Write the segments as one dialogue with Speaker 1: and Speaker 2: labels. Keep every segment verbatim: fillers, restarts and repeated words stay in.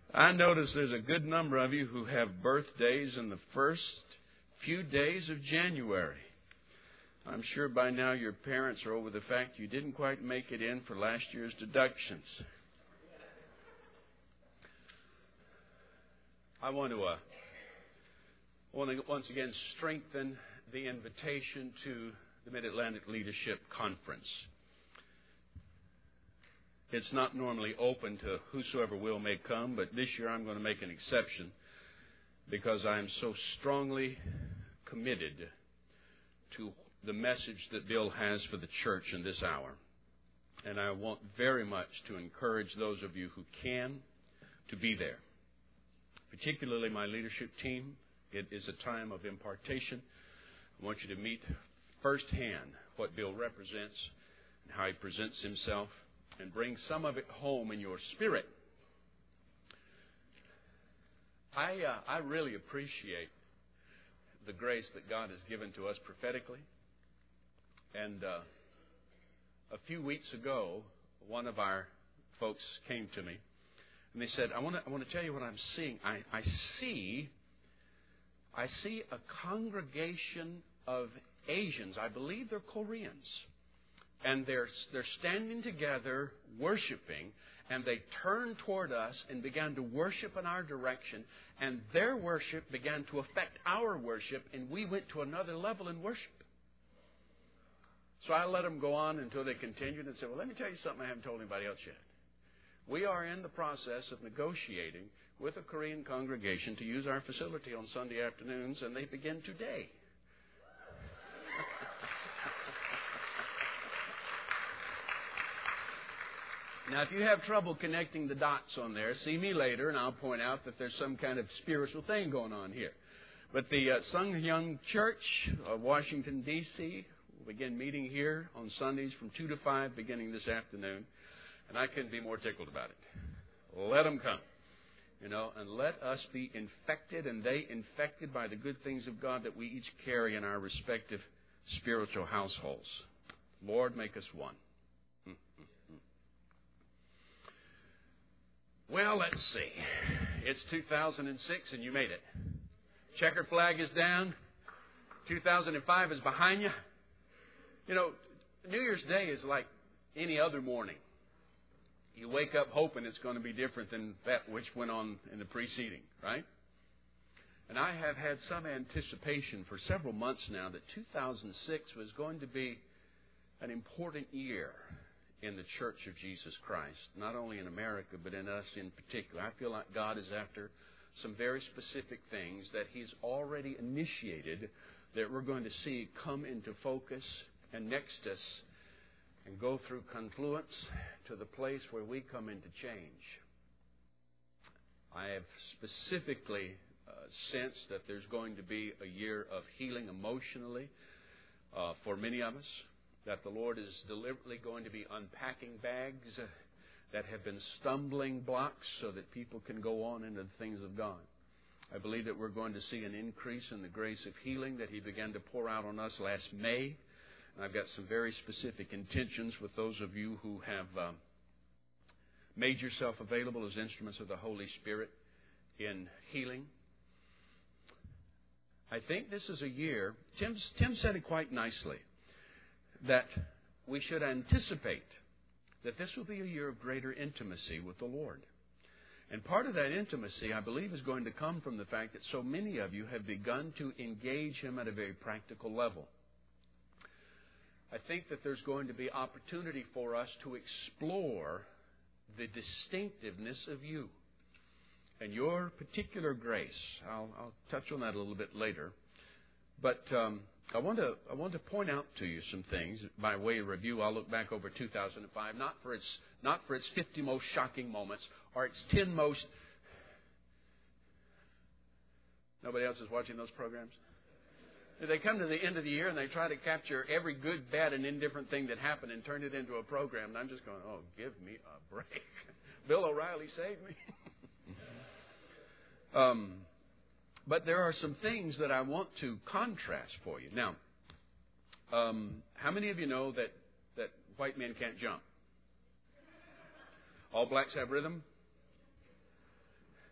Speaker 1: I notice there's a good number of you who have birthdays in the first few days of January. I'm sure by now your parents are over the fact you didn't quite make it in for last year's deductions. I want to, uh, I want to once again strengthen the invitation to the Mid-Atlantic Leadership Conference. It's not normally open to whosoever will may come, but this year I'm going to make an exception because I am so strongly committed to the message that Bill has for the church in this hour. And I want very much to encourage those of you who can to be there, particularly my leadership team. It is a time of impartation. I want you to meet firsthand what Bill represents and how he presents himself, and bring some of it home in your spirit. I uh, I really appreciate the grace that God has given to us prophetically. And uh, a few weeks ago, one of our folks came to me and they said, "I want to I want to tell you what I'm seeing. I, I see I see a congregation of Asians. I believe they're Koreans." And they're, they're standing together, worshiping, and they turned toward us and began to worship in our direction, and their worship began to affect our worship, and we went to another level in worship. So I let them go on until they continued and said, "Well, let me tell you something I haven't told anybody else yet. We are in the process of negotiating with a Korean congregation to use our facility on Sunday afternoons, and they begin today." Now, if you have trouble connecting the dots on there, see me later, and I'll point out that there's some kind of spiritual thing going on here. But the uh, Sunghyung Church of Washington, D C will begin meeting here on Sundays from two to five beginning this afternoon. And I couldn't be more tickled about it. Let them come, you know, and let us be infected and they infected by the good things of God that we each carry in our respective spiritual households. Lord, make us one. Well, let's see. It's two thousand six and you made it. Checkered flag is down. two thousand five is behind you. You know, New Year's Day is like any other morning. You wake up hoping it's going to be different than that which went on in the preceding, right? And I have had some anticipation for several months now that two thousand six was going to be an important year in the Church of Jesus Christ, not only in America, but in us in particular. I feel like God is after some very specific things that He's already initiated that we're going to see come into focus and next us and go through confluence to the place where we come into change. I have specifically uh, sensed that there's going to be a year of healing emotionally uh, for many of us, that the Lord is deliberately going to be unpacking bags uh, that have been stumbling blocks so that people can go on into the things of God. I believe that we're going to see an increase in the grace of healing that He began to pour out on us last May. And I've got some very specific intentions with those of you who have um, made yourself available as instruments of the Holy Spirit in healing. I think this is a year, Tim, Tim said it quite nicely, that we should anticipate that this will be a year of greater intimacy with the Lord. And part of that intimacy, I believe, is going to come from the fact that so many of you have begun to engage Him at a very practical level. I think that there's going to be opportunity for us to explore the distinctiveness of you and your particular grace. I'll, I'll touch on that a little bit later. But um, I want to I want to point out to you some things by way of review. I'll look back over two thousand five, not for its not for its fifty most shocking moments or its ten most. Nobody else is watching those programs? They come to the end of the year and they try to capture every good, bad, and indifferent thing that happened and turn it into a program. And I'm just going, oh, give me a break. Bill O'Reilly saved me. um. But there are some things that I want to contrast for you. Now, um, how many of you know that, that white men can't jump? All blacks have rhythm?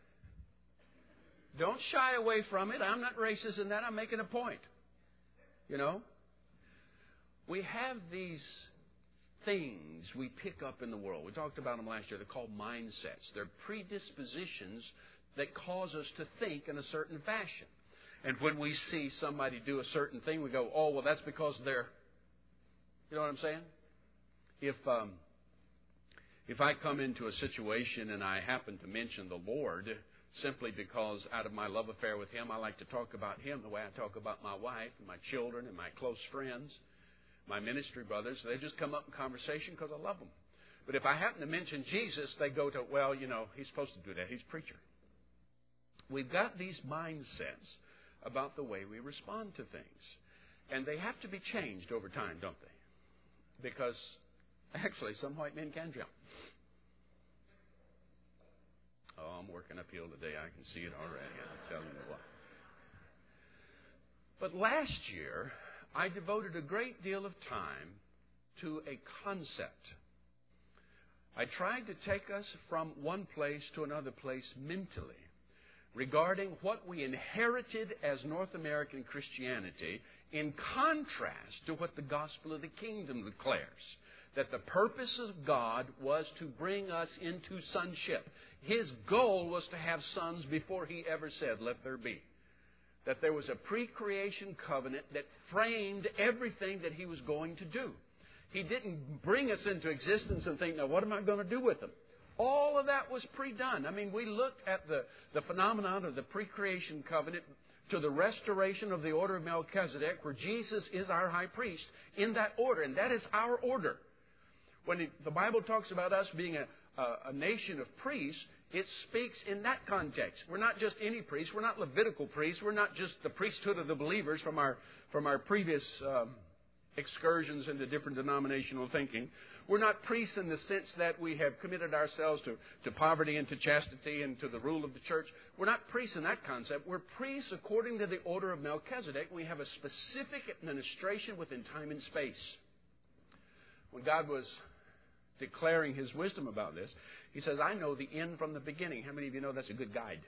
Speaker 1: Don't shy away from it. I'm not racist in that. I'm making a point. You know? We have these things we pick up in the world. We talked about them last year. They're called mindsets. They're predispositions that cause us to think in a certain fashion. And when we see somebody do a certain thing, we go, oh, well, that's because they're... You know what I'm saying? If um, if I come into a situation and I happen to mention the Lord, simply because out of my love affair with Him, I like to talk about Him the way I talk about my wife and my children and my close friends, my ministry brothers, they just come up in conversation because I love them. But if I happen to mention Jesus, they go to, well, you know, he's supposed to do that. He's a preacher. We've got these mindsets about the way we respond to things. And they have to be changed over time, don't they? Because, actually, some white men can jump. Oh, I'm working uphill today. I can see it already. I'm telling you what. But last year, I devoted a great deal of time to a concept. I tried to take us from one place to another place mentally regarding what we inherited as North American Christianity in contrast to what the gospel of the kingdom declares. That the purpose of God was to bring us into sonship. His goal was to have sons before He ever said, let there be. That there was a pre-creation covenant that framed everything that He was going to do. He didn't bring us into existence and think, now what am I going to do with them? All of that was pre-done. I mean, we looked at the, the phenomenon of the pre-creation covenant to the restoration of the order of Melchizedek, where Jesus is our high priest in that order. And that is our order. When the Bible talks about us being a, a, a nation of priests, it speaks in that context. We're not just any priests. We're not Levitical priests. We're not just the priesthood of the believers from our from our previous um, excursions into different denominational thinking. We're not priests in the sense that we have committed ourselves to, to poverty and to chastity and to the rule of the church. We're not priests in that concept. We're priests according to the order of Melchizedek. We have a specific administration within time and space. When God was declaring His wisdom about this, He says, I know the end from the beginning. How many of you know that's a good guide?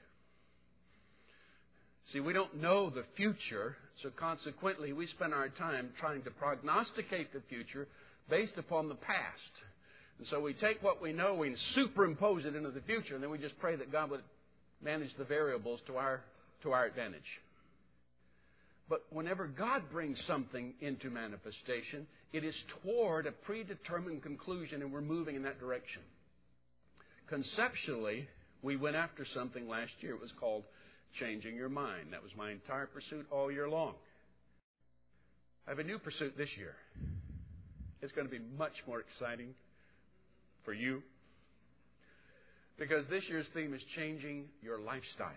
Speaker 1: See, we don't know the future, so consequently we spend our time trying to prognosticate the future based upon the past. And so we take what we know and superimpose it into the future, and then we just pray that God would manage the variables to our to our advantage. But whenever God brings something into manifestation, it is toward a predetermined conclusion, and we're moving in that direction. Conceptually, we went after something last year. It was called changing your mind. That was my entire pursuit all year long. I have a new pursuit this year. It's going to be much more exciting for you, because this year's theme is changing your lifestyle.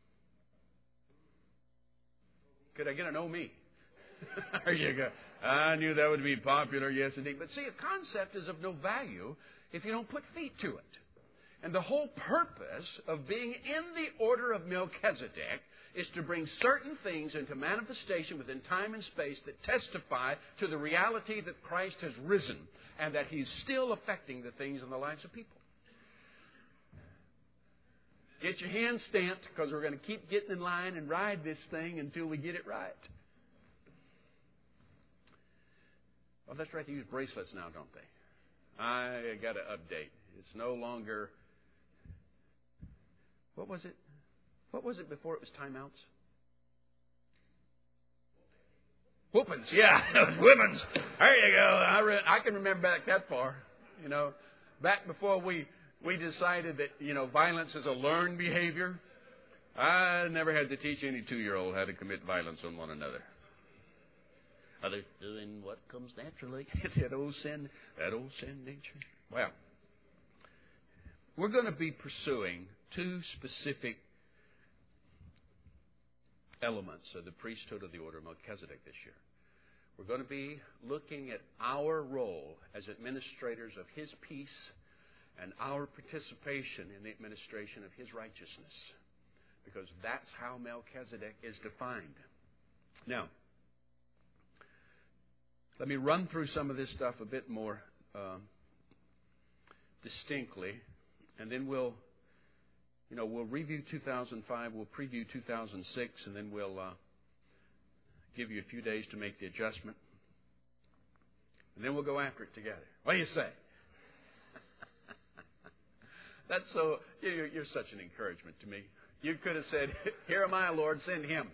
Speaker 1: Could I get an oh me? There you go. I knew that would be popular, yes indeed. But see, a concept is of no value if you don't put feet to it. And the whole purpose of being in the order of Melchizedek is to bring certain things into manifestation within time and space that testify to the reality that Christ has risen and that He's still affecting the things in the lives of people. Get your hand stamped, because we're going to keep getting in line and ride this thing until we get it right. Well, that's right. They use bracelets now, don't they? I got to update. It's no longer... What was it? What was it before it was timeouts? Whoopings, yeah. It was whoopings. There you go. I, re- I can remember back that far. You know, back before we... We decided that, you know, violence is a learned behavior. I never had to teach any two-year-old how to commit violence on one another. Others doing what comes naturally. It's that old sin, that old sin nature. Well, we're going to be pursuing two specific elements of the priesthood of the order of Melchizedek this year. We're going to be looking at our role as administrators of His peace and our participation in the administration of His righteousness, because that's how Melchizedek is defined. Now, let me run through some of this stuff a bit more um, distinctly, and then we'll you know, we'll review two thousand five, we'll preview two thousand six, and then we'll uh, give you a few days to make the adjustment. And then we'll go after it together. What do you say? That's so, you're, you're such an encouragement to me. You could have said, here am I, Lord, send him.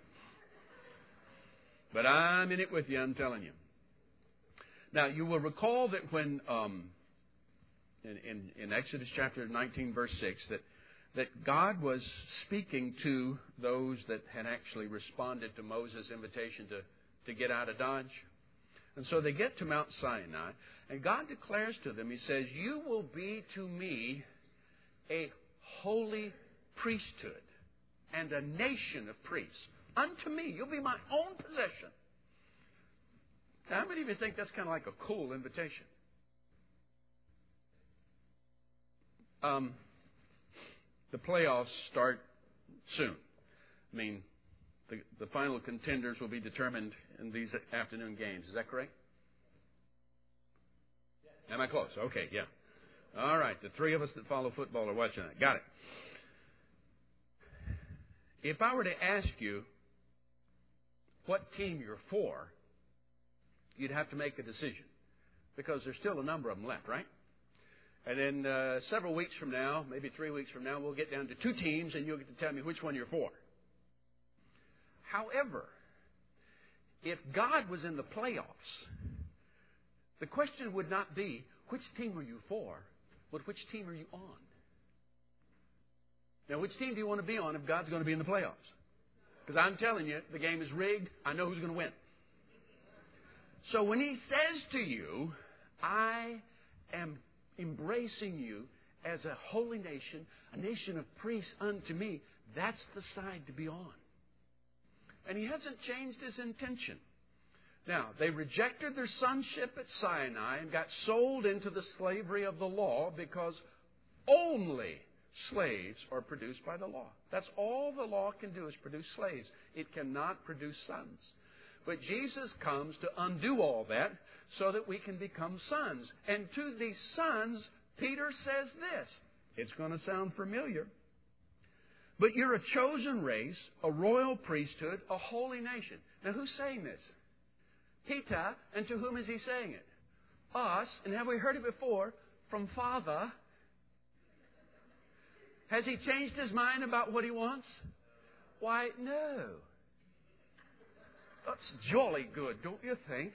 Speaker 1: But I'm in it with you, I'm telling you. Now, you will recall that when, um, in, in, in Exodus chapter nineteen, verse six, that, that God was speaking to those that had actually responded to Moses' invitation to, to get out of Dodge. And so they get to Mount Sinai, and God declares to them, He says, you will be to me a holy priesthood and a nation of priests. Unto me, you'll be my own possession. Now, how many of you think that's kind of like a cool invitation? Um, the playoffs start soon. I mean, the, the final contenders will be determined in these afternoon games. Is that correct? Am I close? Okay, yeah. All right, the three of us that follow football are watching that. Got it. If I were to ask you what team you're for, you'd have to make a decision because there's still a number of them left, right? And then uh, several weeks from now, maybe three weeks from now, we'll get down to two teams and you'll get to tell me which one you're for. However, if God was in the playoffs, the question would not be, which team are you for, but which team are you on? Now, which team do you want to be on if God's going to be in the playoffs? Because I'm telling you, the game is rigged. I know who's going to win. So when He says to you, I am embracing you as a holy nation, a nation of priests unto me, that's the side to be on. And He hasn't changed His intention. Now, they rejected their sonship at Sinai and got sold into the slavery of the law because only slaves are produced by the law. That's all the law can do is produce slaves. It cannot produce sons. But Jesus comes to undo all that so that we can become sons. And to these sons, Peter says this. It's going to sound familiar. But you're a chosen race, a royal priesthood, a holy nation. Now, who's saying this? Peter. And to whom is he saying it? Us. And have we heard it before? From Father. Has He changed His mind about what He wants? Why, no. That's jolly good, don't you think?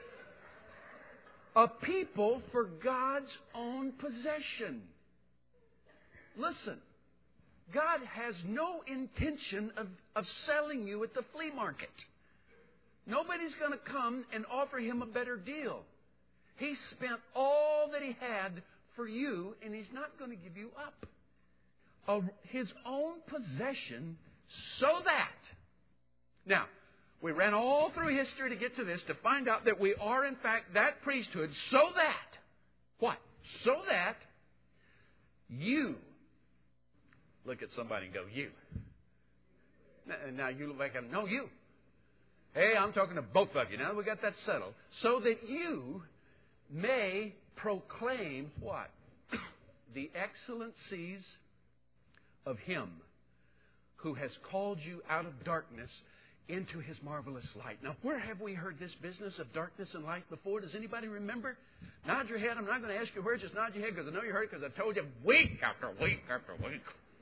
Speaker 1: A people for God's own possession. Listen, God has no intention of, of selling you at the flea market. Nobody's going to come and offer Him a better deal. He spent all that He had for you, and He's not going to give you up. A, his own possession, so that. Now, we ran all through history to get to this, to find out that we are, in fact, that priesthood, so that. What? So that you. Look at somebody and go, you. Now you look back at them, no, you. Hey, I'm talking to both of you. Now we got that settled. So that you may proclaim what? The excellencies of Him who has called you out of darkness into His marvelous light. Now, where have we heard this business of darkness and light before? Does anybody remember? Nod your head. I'm not going to ask you where. Just nod your head because I know you heard it because I told you week after week after week.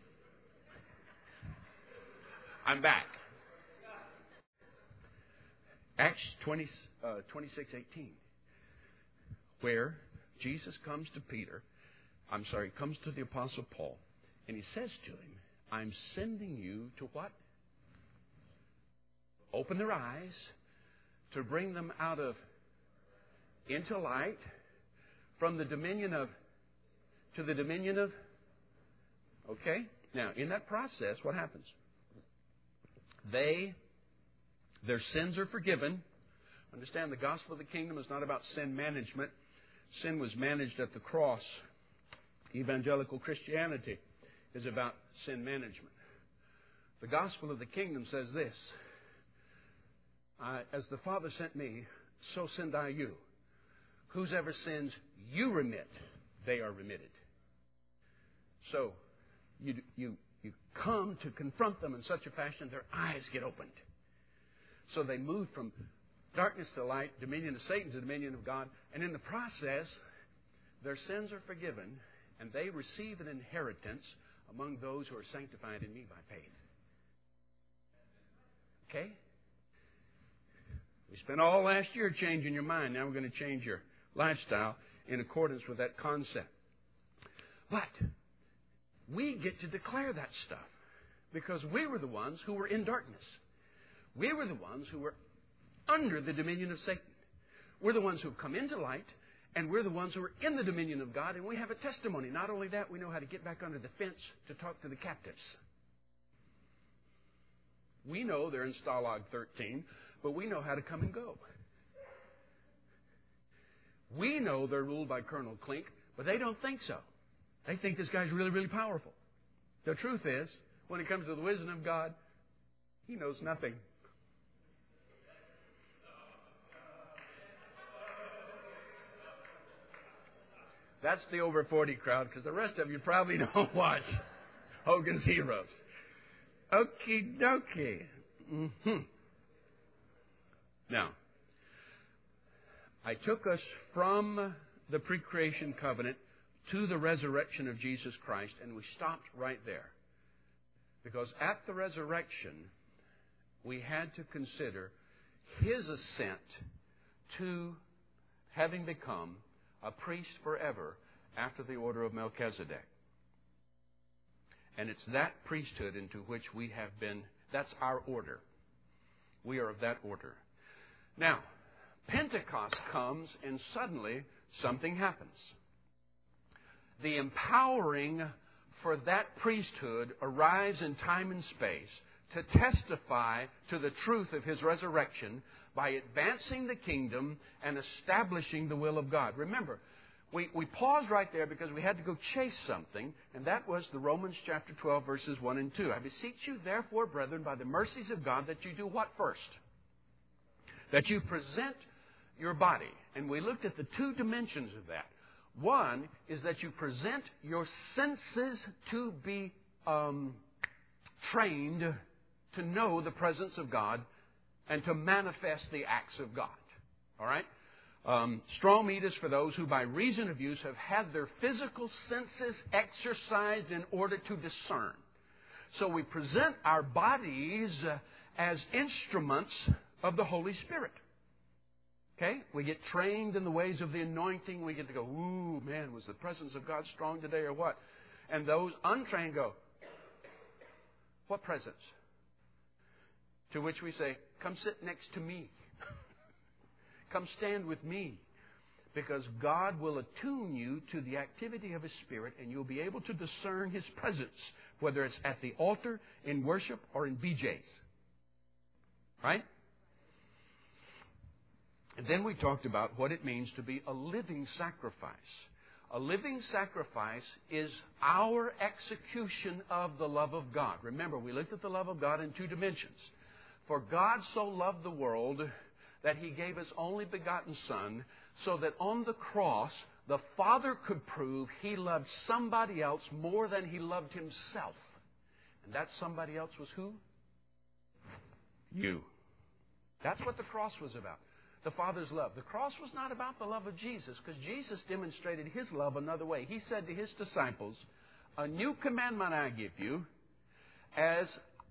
Speaker 1: I'm back. Acts twenty, uh, twenty-six eighteen, where Jesus comes to Peter, I'm sorry, comes to the Apostle Paul, and He says to him, I'm sending you to what? Open their eyes, to bring them out of, into light, from the dominion of, to the dominion of, okay? Now, in that process, what happens? They, their sins are forgiven. Understand, the gospel of the kingdom is not about sin management. Sin was managed at the cross. Evangelical Christianity is about sin management. The gospel of the kingdom says this, I, as the Father sent me, so send I you. Whosever sins you remit, they are remitted. So, you, you, you come to confront them in such a fashion, their eyes get opened. So they move from darkness to light, dominion of Satan to dominion of God. And in the process, their sins are forgiven, and they receive an inheritance among those who are sanctified in me by faith. Okay? We spent all last year changing your mind. Now we're going to change your lifestyle in accordance with that concept. But we get to declare that stuff because we were the ones who were in darkness. We were the ones who were under the dominion of Satan. We're the ones who have come into light, and we're the ones who are in the dominion of God, and we have a testimony. Not only that, we know how to get back under the fence to talk to the captives. We know they're in Stalag thirteen, but we know how to come and go. We know they're ruled by Colonel Klink, but they don't think so. They think this guy's really, really powerful. The truth is, when it comes to the wisdom of God, he knows nothing. That's the over forty crowd, because the rest of you probably don't watch Hogan's Heroes. Okie dokie. Mm-hmm. Now, I took us from the pre-creation covenant to the resurrection of Jesus Christ, and we stopped right there. Because at the resurrection, we had to consider His ascent to having become a priest forever after the order of Melchizedek. And it's that priesthood into which we have been, that's our order. We are of that order. Now, Pentecost comes and suddenly something happens. The empowering for that priesthood arrives in time and space to testify to the truth of His resurrection by advancing the kingdom and establishing the will of God. Remember, we, we paused right there because we had to go chase something, and that was the Romans chapter twelve, verses one and two. I beseech you, therefore, brethren, by the mercies of God, that you do what first? That you present your body. And we looked at the two dimensions of that. One is that you present your senses to be um, trained to know the presence of God and to manifest the acts of God. All right? Um, strong meat is for those who by reason of use have had their physical senses exercised in order to discern. So we present our bodies uh, as instruments of the Holy Spirit. Okay? We get trained in the ways of the anointing. We get to go, ooh, man, was the presence of God strong today or what? And those untrained go, what presence? To which we say, come sit next to me. Come stand with me. Because God will attune you to the activity of His Spirit, and you'll be able to discern His presence, whether it's at the altar, in worship, or in B Js. Right? And then we talked about what it means to be a living sacrifice. A living sacrifice is our execution of the love of God. Remember, we looked at the love of God in two dimensions. For God so loved the world that He gave His only begotten Son, so that on the cross the Father could prove He loved somebody else more than He loved Himself. And that somebody else was who? You. That's what the cross was about. The Father's love. The cross was not about the love of Jesus, because Jesus demonstrated His love another way. He said to His disciples, a new commandment I give you, as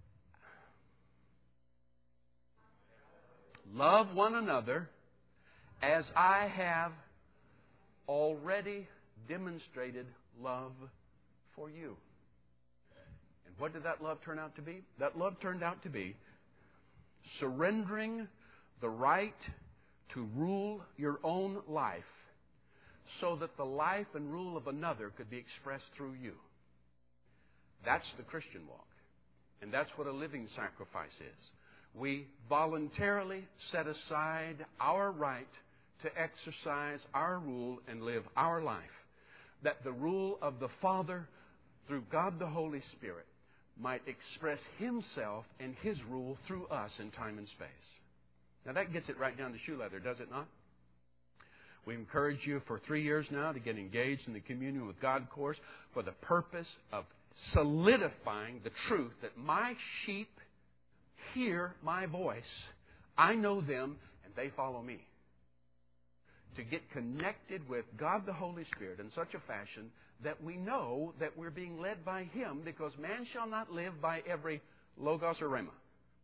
Speaker 1: love one another as I have already demonstrated love for you. And what did that love turn out to be? That love turned out to be surrendering the right to rule your own life so that the life and rule of another could be expressed through you. That's the Christian walk. And that's what a living sacrifice is. We voluntarily set aside our right to exercise our rule and live our life, that the rule of the Father through God the Holy Spirit might express Himself and His rule through us in time and space. Now that gets it right down to shoe leather, does it not? We encourage you for three years now to get engaged in the Communion with God course for the purpose of solidifying the truth that my sheep hear my voice. I know them and they follow me. To get connected with God the Holy Spirit in such a fashion that we know that we're being led by Him, because man shall not live by every logos or rhema.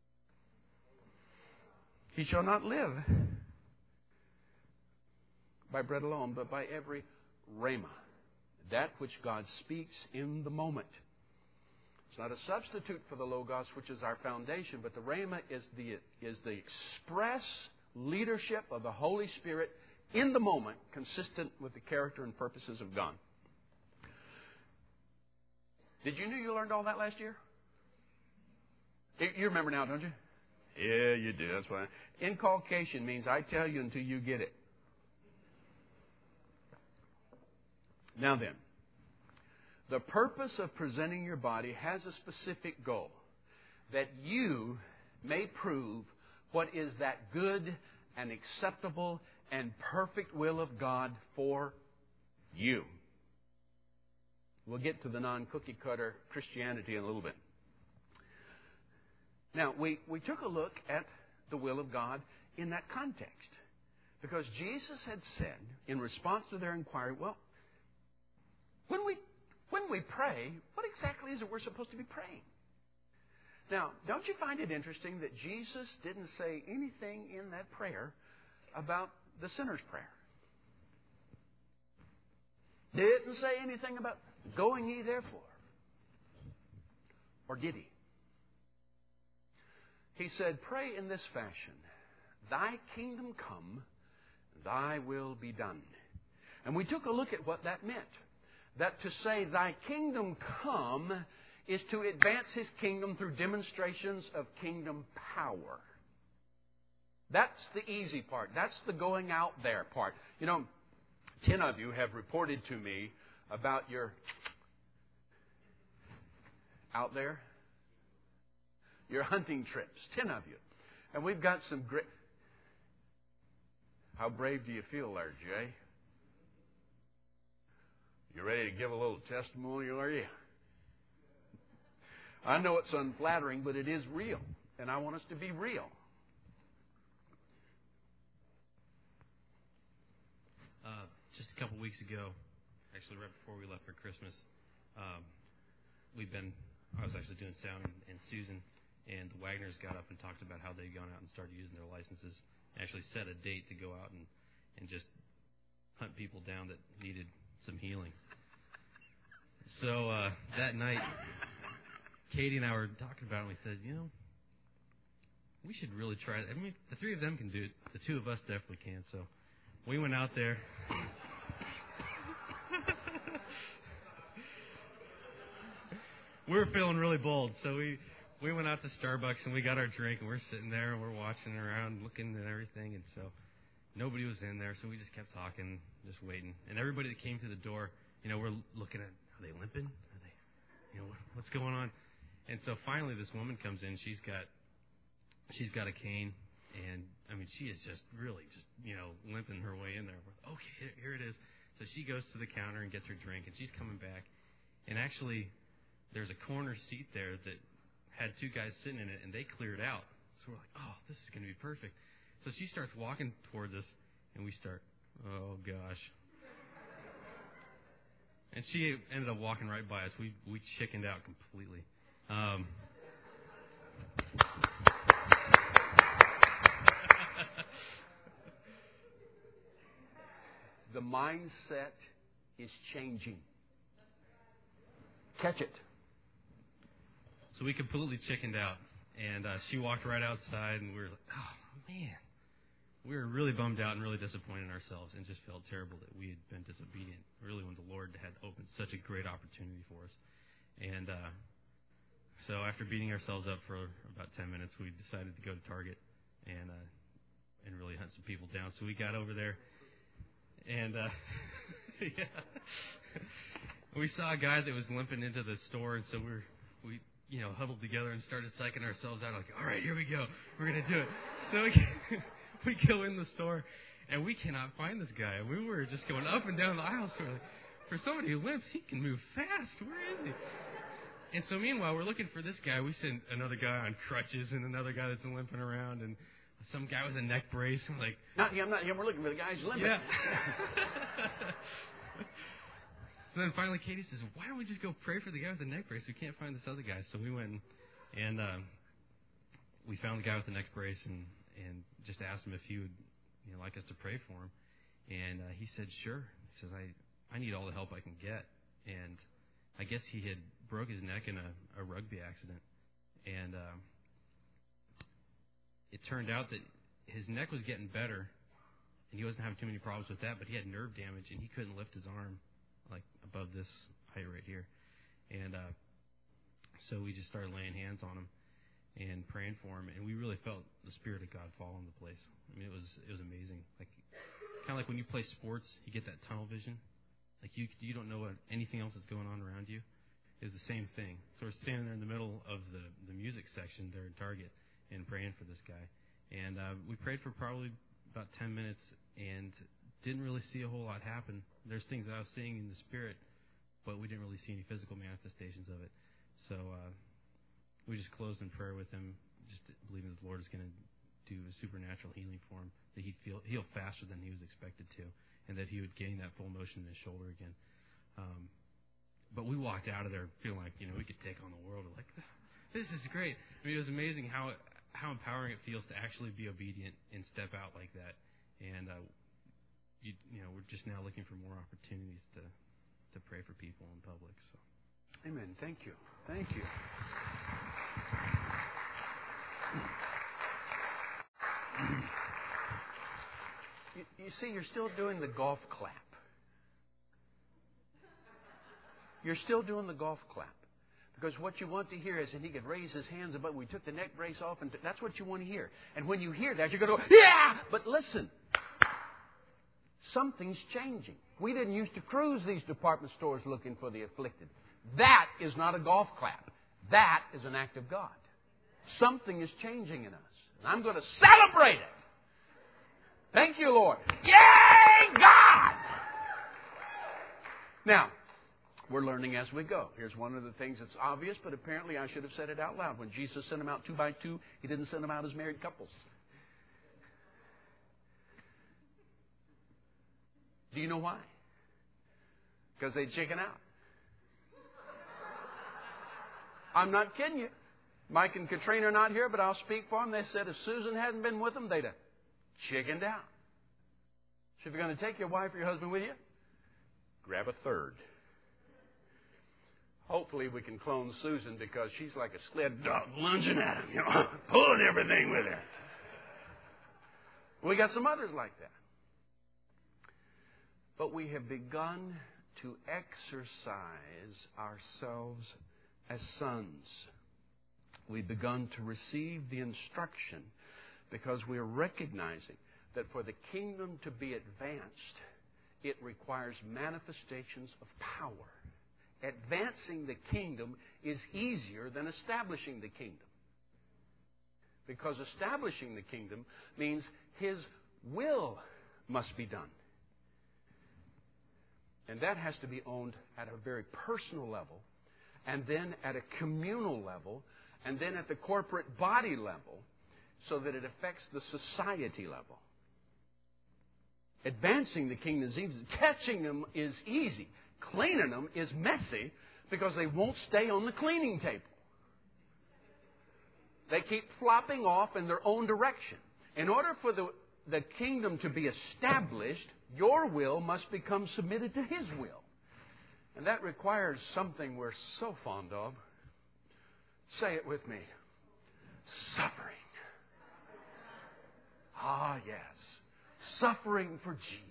Speaker 1: He shall not live by bread alone, but by every rhema, that which God speaks in the moment. It's not a substitute for the logos, which is our foundation, but the rhema is the is the express leadership of the Holy Spirit in the moment, consistent with the character and purposes of God. Did you know you learned all that last year? You remember now, don't you? Yeah, you do. That's why. Inculcation means I tell you until you get it. Now then, the purpose of presenting your body has a specific goal, that you may prove what is that good and acceptable and perfect will of God for you. We'll get to the non-cookie cutter Christianity in a little bit. Now, we, we took a look at the will of God in that context, because Jesus had said, in response to their inquiry, well, when we when we pray, what exactly is it we're supposed to be praying? Now, don't you find it interesting that Jesus didn't say anything in that prayer about the sinner's prayer? Didn't say anything about going ye therefore. Or did He? He said, pray in this fashion: Thy kingdom come, Thy will be done. And we took a look at what that meant. That to say, Thy kingdom come, is to advance His kingdom through demonstrations of kingdom power. That's the easy part. That's the going out there part. You know, ten of you have reported to me about your out there, your hunting trips. Ten of you. And we've got some great... How brave do you feel there, Jay? You ready to give a little testimonial, are you? I know it's unflattering, but it is real. And I want us to be real.
Speaker 2: Uh, just a couple weeks ago, actually right before we left for Christmas, um, we've been, I was actually doing sound, and, and Susan and the Wagners got up and talked about how they'd gone out and started using their licenses, and actually set a date to go out and, and just hunt people down that needed some healing. So uh, that night, Katie and I were talking about it, and we said, you know, we should really try it. I mean, the three of them can do it. The two of us definitely can. So we went out there. We were feeling really bold. So we, we went out to Starbucks, and we got our drink, and we're sitting there, and we're watching around, looking at everything. And so nobody was in there, so we just kept talking, just waiting. And everybody that came to the door, you know, we're looking at, are they limping? Are they, you know, what's going on? And so finally this woman comes in. She's got, she's got a cane, and, I mean, she is just really just, you know, limping her way in there. We're, okay, here, here it is. So she goes to the counter and gets her drink, and she's coming back. And actually, there's a corner seat there that had two guys sitting in it, and they cleared out. So we're like, oh, this is going to be perfect. So she starts walking towards us, and we start, oh, gosh. And she ended up walking right by us. We we chickened out completely. Um,
Speaker 1: the mindset is changing. Catch it.
Speaker 2: So we completely chickened out. And uh, she walked right outside, and we were like, oh, man. We were really bummed out and really disappointed in ourselves, and just felt terrible that we had been disobedient, really, when the Lord had opened such a great opportunity for us. And uh, so after beating ourselves up for about ten minutes, we decided to go to Target and uh, and really hunt some people down. So we got over there, and uh, yeah, we saw a guy that was limping into the store, and so we were, we you know huddled together and started psyching ourselves out, like, all right, here we go, we're gonna do it. So we. We go in the store, and we cannot find this guy. We were just going up and down the aisles. So we're like, for somebody who limps, he can move fast. Where is he? And so meanwhile, we're looking for this guy. We sent another guy on crutches and another guy that's limping around and some guy with a neck brace. I'm like,
Speaker 1: not him, not him. We're looking for the guy who's limping.
Speaker 2: Yeah. So then finally Katie says, why don't we just go pray for the guy with the neck brace? We can't find this other guy. So we went and um, we found the guy with the neck brace and, and just asked him if he would you know, like us to pray for him. And uh, he said, sure. He says, I, I need all the help I can get. And I guess he had broke his neck in a, a rugby accident. And um, it turned out that his neck was getting better, and he wasn't having too many problems with that, but he had nerve damage, and he couldn't lift his arm like above this height right here. And uh, so we just started laying hands on him and praying for him, and we really felt the Spirit of God fall on the place. I mean, it was it was amazing. Like kind of like when you play sports, you get that tunnel vision. Like you you don't know what anything else that's going on around you. Is the same thing. So we're standing there in the middle of the, the music section there in Target and praying for this guy. And uh, we prayed for probably about ten minutes and didn't really see a whole lot happen. There's things that I was seeing in the Spirit, but we didn't really see any physical manifestations of it. So uh, we just closed in prayer with him, just believing that the Lord is going to do a supernatural healing for him, that he'd feel, heal faster than he was expected to, and that he would gain that full motion in his shoulder again. Um, but we walked out of there feeling like, you know, we could take on the world. We're like, this is great. I mean, it was amazing how how empowering it feels to actually be obedient and step out like that. And uh, you, you know, we're just now looking for more opportunities to to pray for people in public. So,
Speaker 1: amen. Thank you. Thank you. you. You see, you're still doing the golf clap. You're still doing the golf clap. Because what you want to hear is, and he could raise his hands above, we took the neck brace off, and that's what you want to hear. And when you hear that, you're going to go, yeah! But listen, something's changing. We didn't used to cruise these department stores looking for the afflicted. That is not a golf clap. That is an act of God. Something is changing in us. And I'm going to celebrate it. Thank you, Lord. Yay, God! Now, we're learning as we go. Here's one of the things that's obvious, but apparently I should have said it out loud. When Jesus sent them out two by two, He didn't send them out as married couples. Do you know why? Because they'd chicken out. I'm not kidding you. Mike and Katrina are not here, but I'll speak for them. They said if Susan hadn't been with them, they'd have chickened out. So if you're going to take your wife or your husband with you, grab a third. Hopefully we can clone Susan because she's like a sled dog lunging at him, you know, pulling everything with her. We got some others like that. But we have begun to exercise ourselves as sons. We've begun to receive the instruction because we're recognizing that for the kingdom to be advanced, it requires manifestations of power. Advancing the kingdom is easier than establishing the kingdom. Because establishing the kingdom means His will must be done. And that has to be owned at a very personal level, and then at a communal level, and then at the corporate body level, so that it affects the society level. Advancing the kingdom is easy. Catching them is easy. Cleaning them is messy because they won't stay on the cleaning table. They keep flopping off in their own direction. In order for the, the kingdom to be established, your will must become submitted to His will. And that requires something we're so fond of. Say it with me. Suffering. Ah, yes. Suffering for Jesus.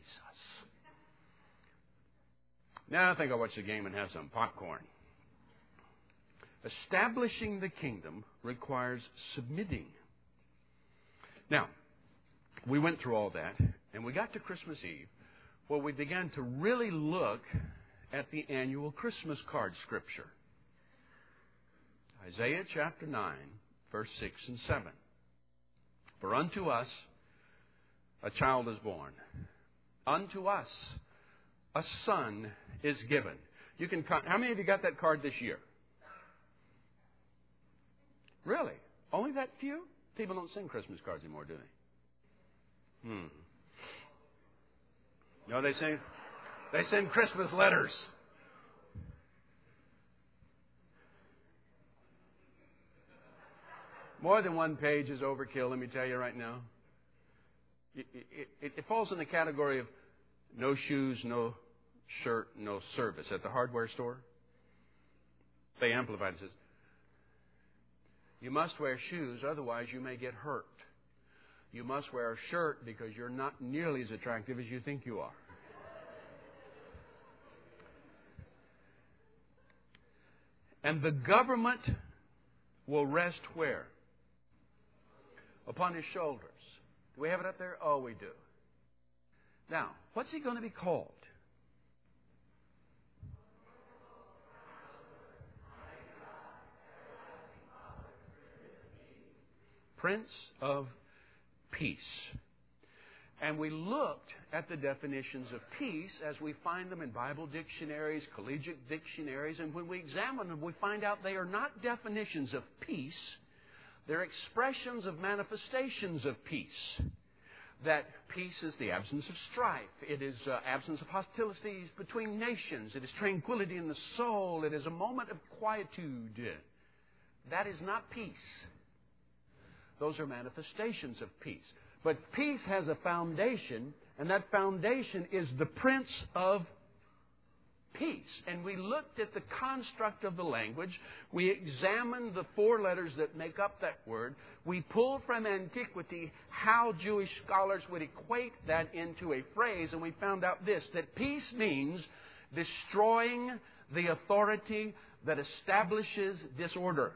Speaker 1: Now I think I'll watch the game and have some popcorn. Establishing the kingdom requires submitting. Now, we went through all that, and we got to Christmas Eve, where we began to really look at the annual Christmas card scripture. Isaiah chapter nine, verse six and seven. For unto us a child is born. Unto us a son is given. You can. How many of you got that card this year? Really? Only that few? People don't send Christmas cards anymore, do they? Hmm. No, they send, they send Christmas letters. More than one page is overkill, let me tell you right now. It, it, it, it falls in the category of no shoes, no shirt, no service. At the hardware store, they amplify it and says, you must wear shoes, otherwise you may get hurt. You must wear a shirt because you're not nearly as attractive as you think you are. And the government will rest where? Upon his shoulders. Do we have it up there? Oh, we do. Now, what's he going to be called? Prince of Peace. And we looked at the definitions of peace as we find them in Bible dictionaries, collegiate dictionaries, and when we examine them, we find out they are not definitions of peace. They're expressions of manifestations of peace. That peace is the absence of strife. It is uh, absence of hostilities between nations. It is tranquility in the soul. It is a moment of quietude. That is not peace. Those are manifestations of peace. But peace has a foundation, and that foundation is the Prince of Peace. And we looked at the construct of the language. We examined the four letters that make up that word. We pulled from antiquity how Jewish scholars would equate that into a phrase, and we found out this, that peace means destroying the authority that establishes disorder.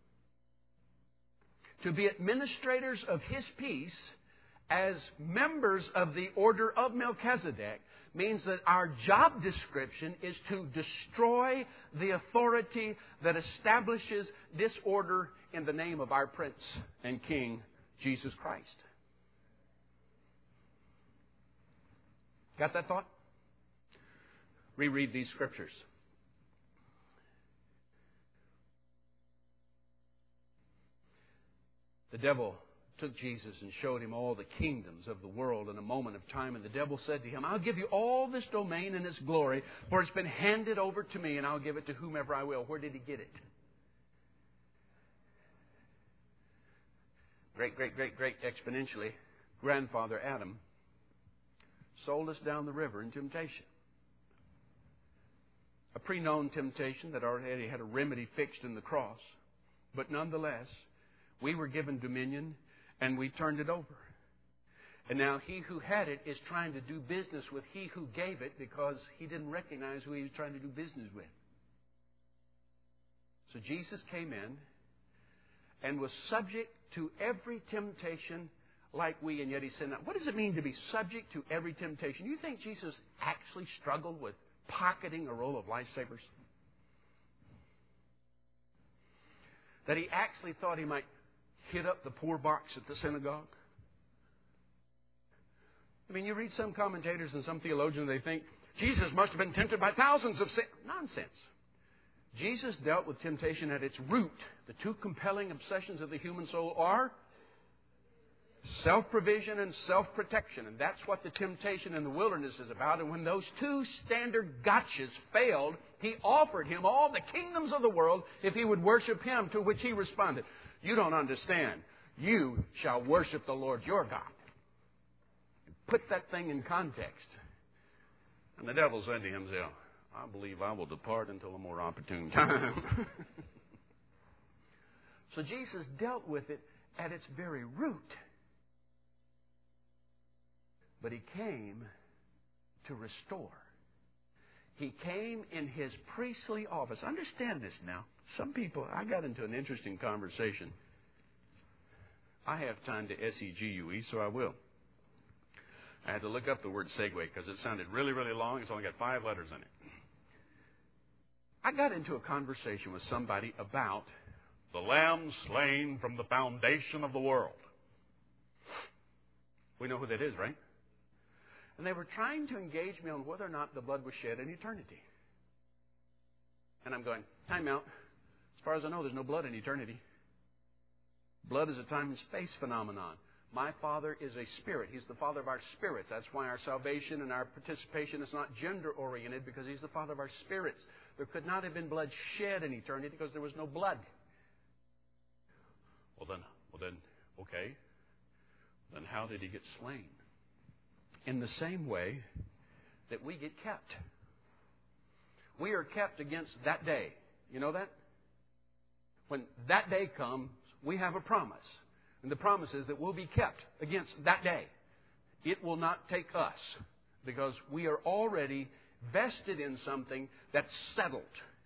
Speaker 1: To be administrators of His peace as members of the order of Melchizedek means that our job description is to destroy the authority that establishes disorder in the name of our Prince and King, Jesus Christ. Got that thought? Reread these scriptures. The devil took Jesus and showed him all the kingdoms of the world in a moment of time. And the devil said to him, I'll give you all this domain and its glory, for it's been handed over to me, and I'll give it to whomever I will. Where did he get it? Great, great, great, great, exponentially, grandfather Adam sold us down the river in temptation. A pre-known temptation that already had a remedy fixed in the cross. But nonetheless, we were given dominion, and we turned it over. And now he who had it is trying to do business with he who gave it because he didn't recognize who he was trying to do business with. So Jesus came in and was subject to every temptation like we, and yet he said, now, what does it mean to be subject to every temptation? You think Jesus actually struggled with pocketing a roll of lifesavers? That he actually thought he might hit up the poor box at the synagogue? I mean, you read some commentators and some theologians, they think Jesus must have been tempted by thousands of sin. Nonsense. Jesus dealt with temptation at its root. The two compelling obsessions of the human soul are self-provision and self-protection. And that's what the temptation in the wilderness is about. And when those two standard gotchas failed, He offered him all the kingdoms of the world if he would worship Him, to which he responded, you don't understand. You shall worship the Lord your God. Put that thing in context. And the devil said to himself, I believe I will depart until a more opportune time. So Jesus dealt with it at its very root. But He came to restore. He came in His priestly office. Understand this now. Some people, I got into an interesting conversation. I have time to S E G U E, so I will. I had to look up the word segue because it sounded really, really long. It's only got five letters in it. I got into a conversation with somebody about the Lamb slain from the foundation of the world. We know who that is, right? And they were trying to engage me on whether or not the blood was shed in eternity. And I'm going, time out. As far as I know, there's no blood in eternity. Blood is a time and space phenomenon. My Father is a spirit. He's the Father of our spirits. That's why our salvation and our participation is not gender-oriented, because He's the Father of our spirits. There could not have been blood shed in eternity because there was no blood. Well then, well then, okay. Then how did He get slain? In the same way that we get kept. We are kept against that day. You know that? When that day comes, we have a promise. And the promise is that we'll be kept against that day. It will not take us, because we are already vested in something that's settled.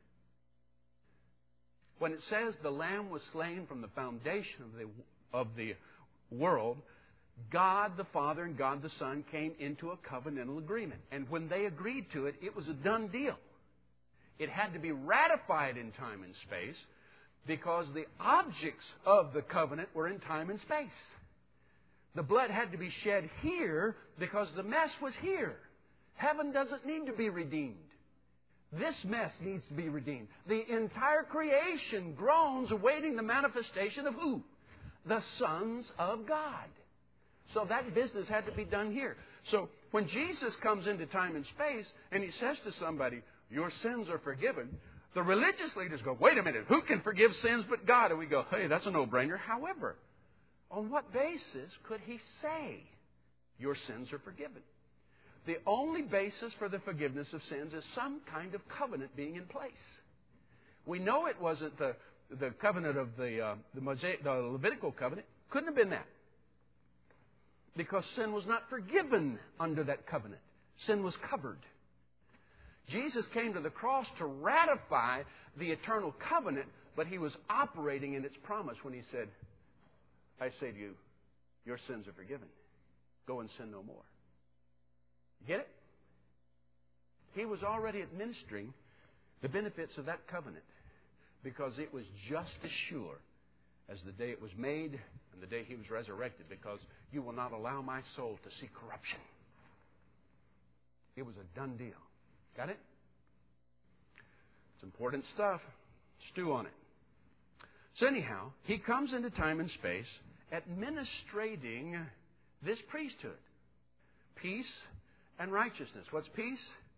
Speaker 1: When it says the Lamb was slain from the foundation of the, of the world, God the Father and God the Son came into a covenantal agreement. And when they agreed to it, it was a done deal. It had to be ratified in time and space, because the objects of the covenant were in time and space. The blood had to be shed here because the mess was here. Heaven doesn't need to be redeemed. This mess needs to be redeemed. The entire creation groans awaiting the manifestation of who? The sons of God. So that business had to be done here. So when Jesus comes into time and space and He says to somebody, your sins are forgiven, the religious leaders go, wait a minute, who can forgive sins but God? And we go, hey, that's a no-brainer. However, on what basis could He say your sins are forgiven? The only basis for the forgiveness of sins is some kind of covenant being in place. We know it wasn't the, the covenant of the, uh, the, Mosaic, the Levitical covenant. Couldn't have been that. Because sin was not forgiven under that covenant. Sin was covered. Jesus came to the cross to ratify the eternal covenant, but He was operating in its promise when He said, I say to you, your sins are forgiven. Go and sin no more. Get it? He was already administering the benefits of that covenant, because it was just as sure as the day it was made and the day He was resurrected, because you will not allow my soul to see corruption. It was a done deal. Got it? It's important stuff. Stew on it. So anyhow, He comes into time and space administrating this priesthood. Peace and righteousness. What's peace?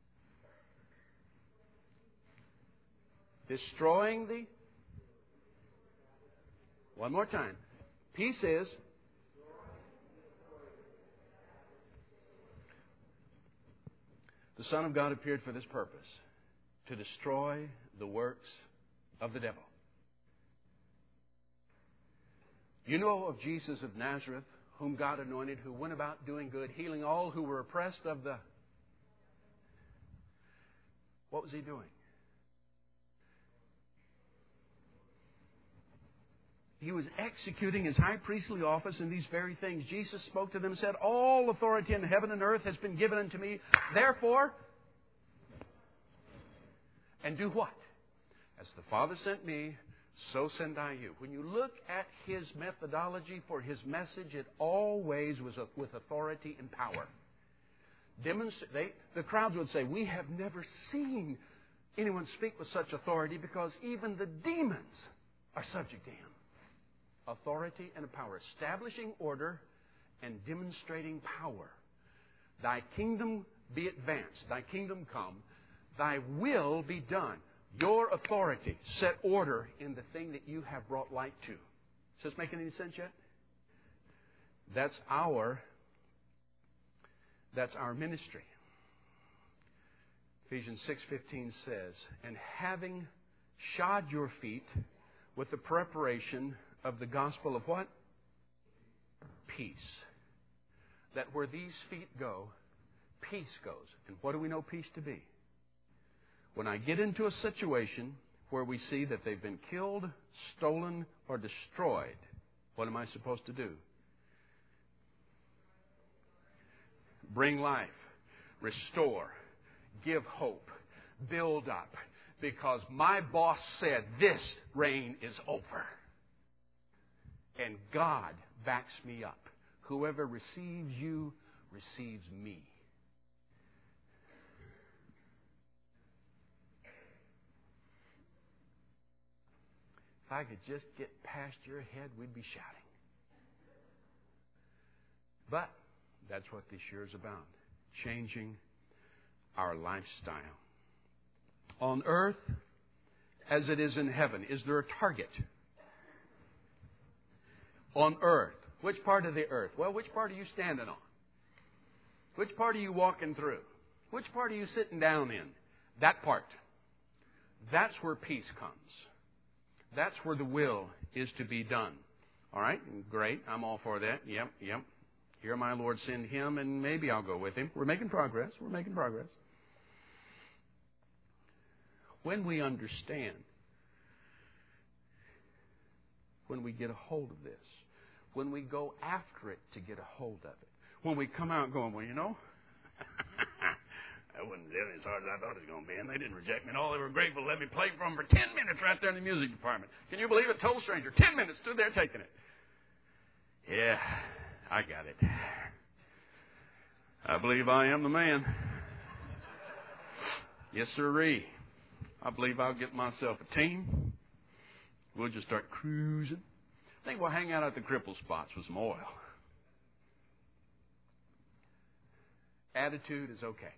Speaker 1: Destroying the... One more time. Peace is... The Son of God appeared for this purpose, to destroy the works of the devil. You know of Jesus of Nazareth, whom God anointed, who went about doing good, healing all who were oppressed of the... What was He doing? He was executing His high priestly office in these very things. Jesus spoke to them and said, all authority in heaven and earth has been given unto me. Therefore, and do what? As the Father sent me, so send I you. When you look at His methodology for His message, it always was with authority and power. Demonstra- they, the crowds would say, we have never seen anyone speak with such authority, because even the demons are subject to Him. Authority and power, establishing order and demonstrating power. Thy kingdom be advanced, thy kingdom come, thy will be done. Your authority set order in the thing that you have brought light to. Is this making any sense yet? That's our that's our ministry. Ephesians six fifteen says, and having shod your feet with the preparation of the gospel of what? Peace. That where these feet go, peace goes. And what do we know peace to be? When I get into a situation where we see that they've been killed, stolen, or destroyed, what am I supposed to do? Bring life, restore, give hope, build up, because my boss said this reign is over. And God backs me up. Whoever receives you receives me. If I could just get past your head, we'd be shouting. But that's what this year is about. Changing our lifestyle. On earth, as it is in heaven, is there a target? On earth. Which part of the earth? Well, which part are you standing on? Which part are you walking through? Which part are you sitting down in? That part. That's where peace comes. That's where the will is to be done. All right? Great. I'm all for that. Yep, yep. Here my Lord, send him, and maybe I'll go with him. We're making progress. We're making progress. When we understand, when we get a hold of this, when we go after it to get a hold of it, when we come out going, well, you know, that wasn't nearly as hard as I thought it was going to be, and they didn't reject me at all. They were grateful to let me play for them for ten minutes right there in the music department. Can you believe it? Total stranger. Ten minutes stood there taking it. Yeah, I got it. I believe I am the man. Yes, sirree. I believe I'll get myself a team. We'll just start cruising. I think we'll hang out at the cripple spots with some oil. Attitude is okay.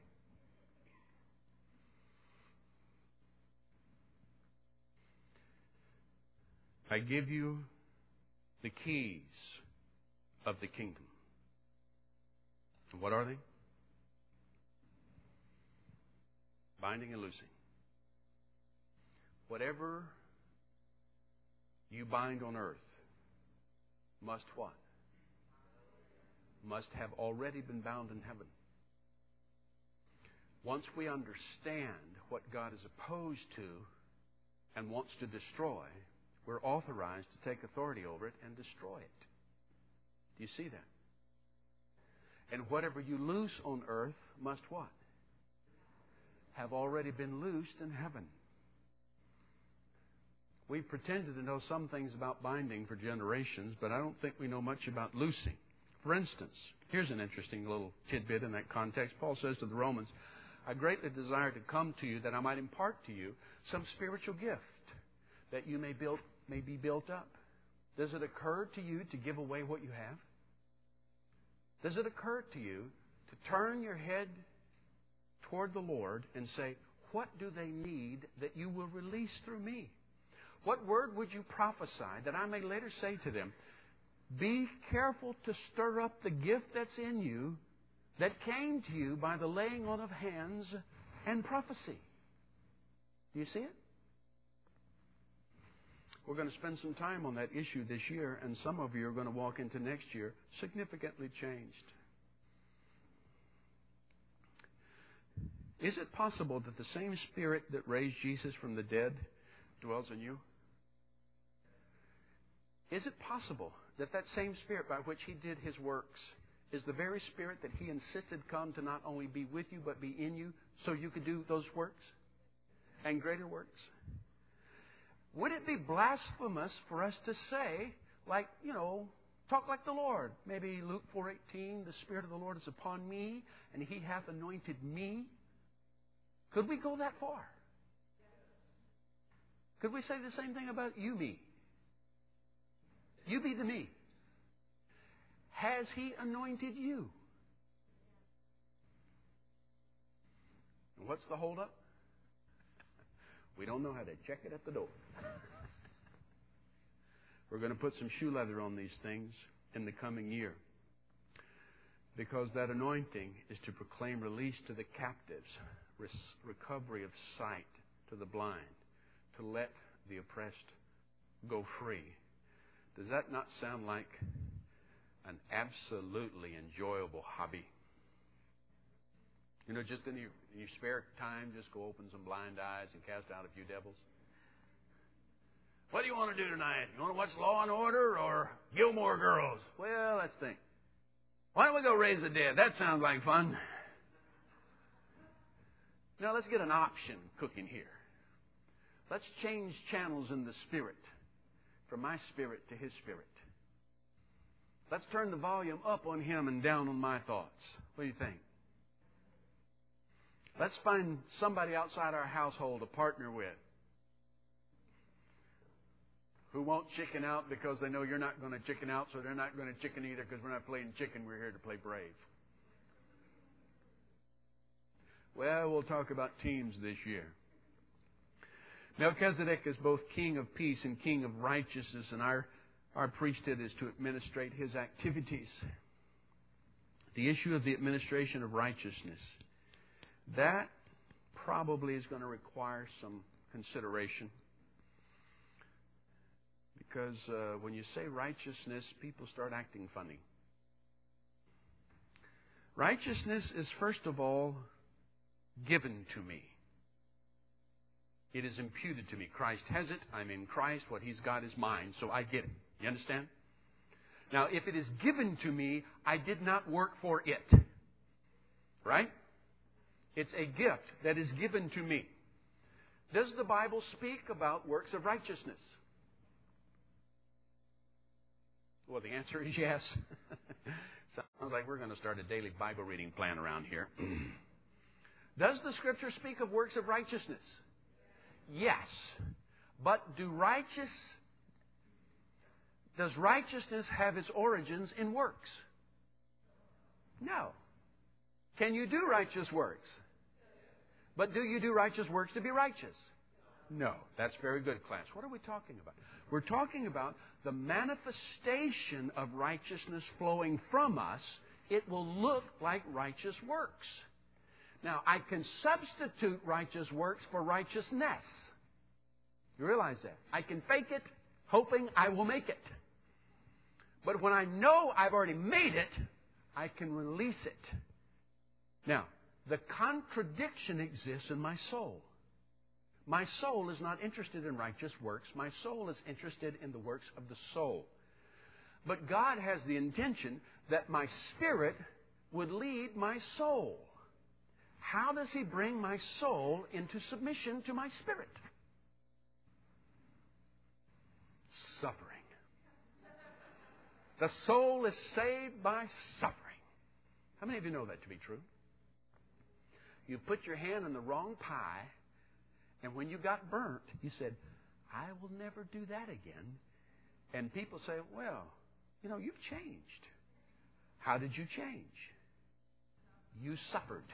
Speaker 1: I give you the keys of the kingdom. What are they? Binding and loosing. Whatever you bind on earth must what? Must have already been bound in heaven. Once we understand what God is opposed to and wants to destroy, we're authorized to take authority over it and destroy it. Do you see that? And whatever you loose on earth must what? Have already been loosed in heaven. We've pretended to know some things about binding for generations, but I don't think we know much about loosing. For instance, here's an interesting little tidbit in that context. Paul says to the Romans, I greatly desire to come to you that I might impart to you some spiritual gift that you may build, may be built up. Does it occur to you to give away what you have? Does it occur to you to turn your head toward the Lord and say, what do they need that you will release through me? What word would you prophesy that I may later say to them, be careful to stir up the gift that's in you that came to you by the laying on of hands and prophecy. Do you see it? We're going to spend some time on that issue this year, and some of you are going to walk into next year significantly changed. Is it possible that the same Spirit that raised Jesus from the dead dwells in you? Is it possible that that same Spirit by which He did His works is the very Spirit that He insisted come to not only be with you, but be in you so you could do those works and greater works? Would it be blasphemous for us to say, like, you know, talk like the Lord? Maybe Luke four eighteen, the Spirit of the Lord is upon me, and He hath anointed me. Could we go that far? Could we say the same thing about you, me? You be the me. Has He anointed you? And what's the hold up? We don't know how to check it at the door. We're going to put some shoe leather on these things in the coming year, because that anointing is to proclaim release to the captives, recovery of sight to the blind, to let the oppressed go free. Does that not sound like an absolutely enjoyable hobby? You know, just in your, in your spare time, just go open some blind eyes and cast out a few devils. What do you want to do tonight? You want to watch Law and Order or Gilmore Girls? Well, let's think. Why don't we go raise the dead? That sounds like fun. Now, let's get an option cooking here. Let's change channels in the Spirit, from my spirit to His Spirit. Let's turn the volume up on Him and down on my thoughts. What do you think? Let's find somebody outside our household to partner with who won't chicken out because they know you're not going to chicken out, so they're not going to chicken either because we're not playing chicken. We're here to play brave. Well, we'll talk about teams this year. Melchizedek is both king of peace and king of righteousness, and our, our priesthood is to administrate his activities. The issue of the administration of righteousness, that probably is going to require some consideration. Because uh, when you say righteousness, people start acting funny. Righteousness is, first of all, given to me. It is imputed to me. Christ has it. I'm in Christ. What He's got is mine, so I get it. You understand? Now, if it is given to me, I did not work for it. Right? It's a gift that is given to me. Does the Bible speak about works of righteousness? Well, the answer is yes. Sounds like we're going to start a daily Bible reading plan around here. Does the Scripture speak of works of righteousness? Yes. But do righteous, does righteousness have its origins in works? No. Can you do righteous works? But do you do righteous works to be righteous? No. That's very good, class. What are we talking about? We're talking about the manifestation of righteousness flowing from us. It will look like righteous works. Now, I can substitute righteous works for righteousness. You realize that? I can fake it, hoping I will make it. But when I know I've already made it, I can release it. Now, the contradiction exists in my soul. My soul is not interested in righteous works. My soul is interested in the works of the soul. But God has the intention that my spirit would lead my soul. How does He bring my soul into submission to my spirit? Suffering. The soul is saved by suffering. How many of you know that to be true? You put your hand in the wrong pie, and when you got burnt, you said, I will never do that again. And people say, well, you know, you've changed. How did you change? You suffered.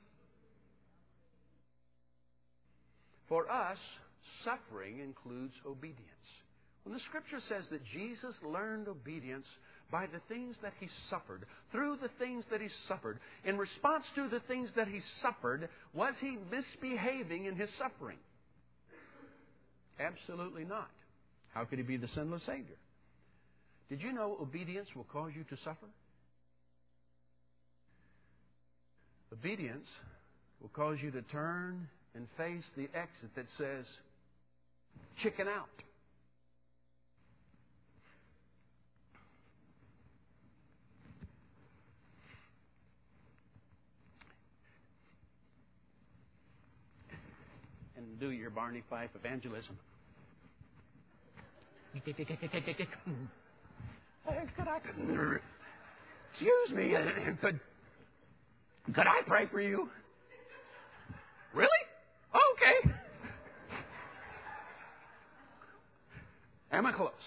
Speaker 1: For us, suffering includes obedience. When the Scripture says that Jesus learned obedience by the things that He suffered, through the things that He suffered, in response to the things that He suffered, was He misbehaving in His suffering? Absolutely not. How could He be the sinless Savior? Did you know obedience will cause you to suffer? Obedience will cause you to turn and face the exit that says, chicken out. And do your Barney Fife evangelism. Could I, excuse me, could, could I pray for you? Really? Okay. Am I close?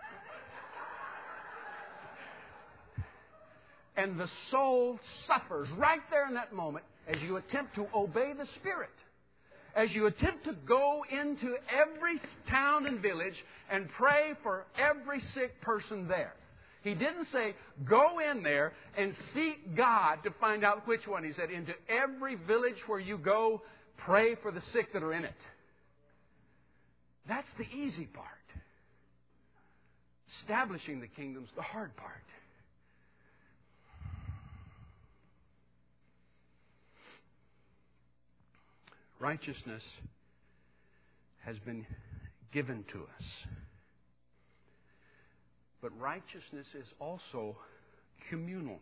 Speaker 1: And the soul suffers right there in that moment as you attempt to obey the Spirit. As you attempt to go into every town and village and pray for every sick person there. He didn't say, go in there and seek God to find out which one. He said, into every village where you go, pray for the sick that are in it. That's the easy part. Establishing the kingdom's the hard part. Righteousness has been given to us. But righteousness is also communal.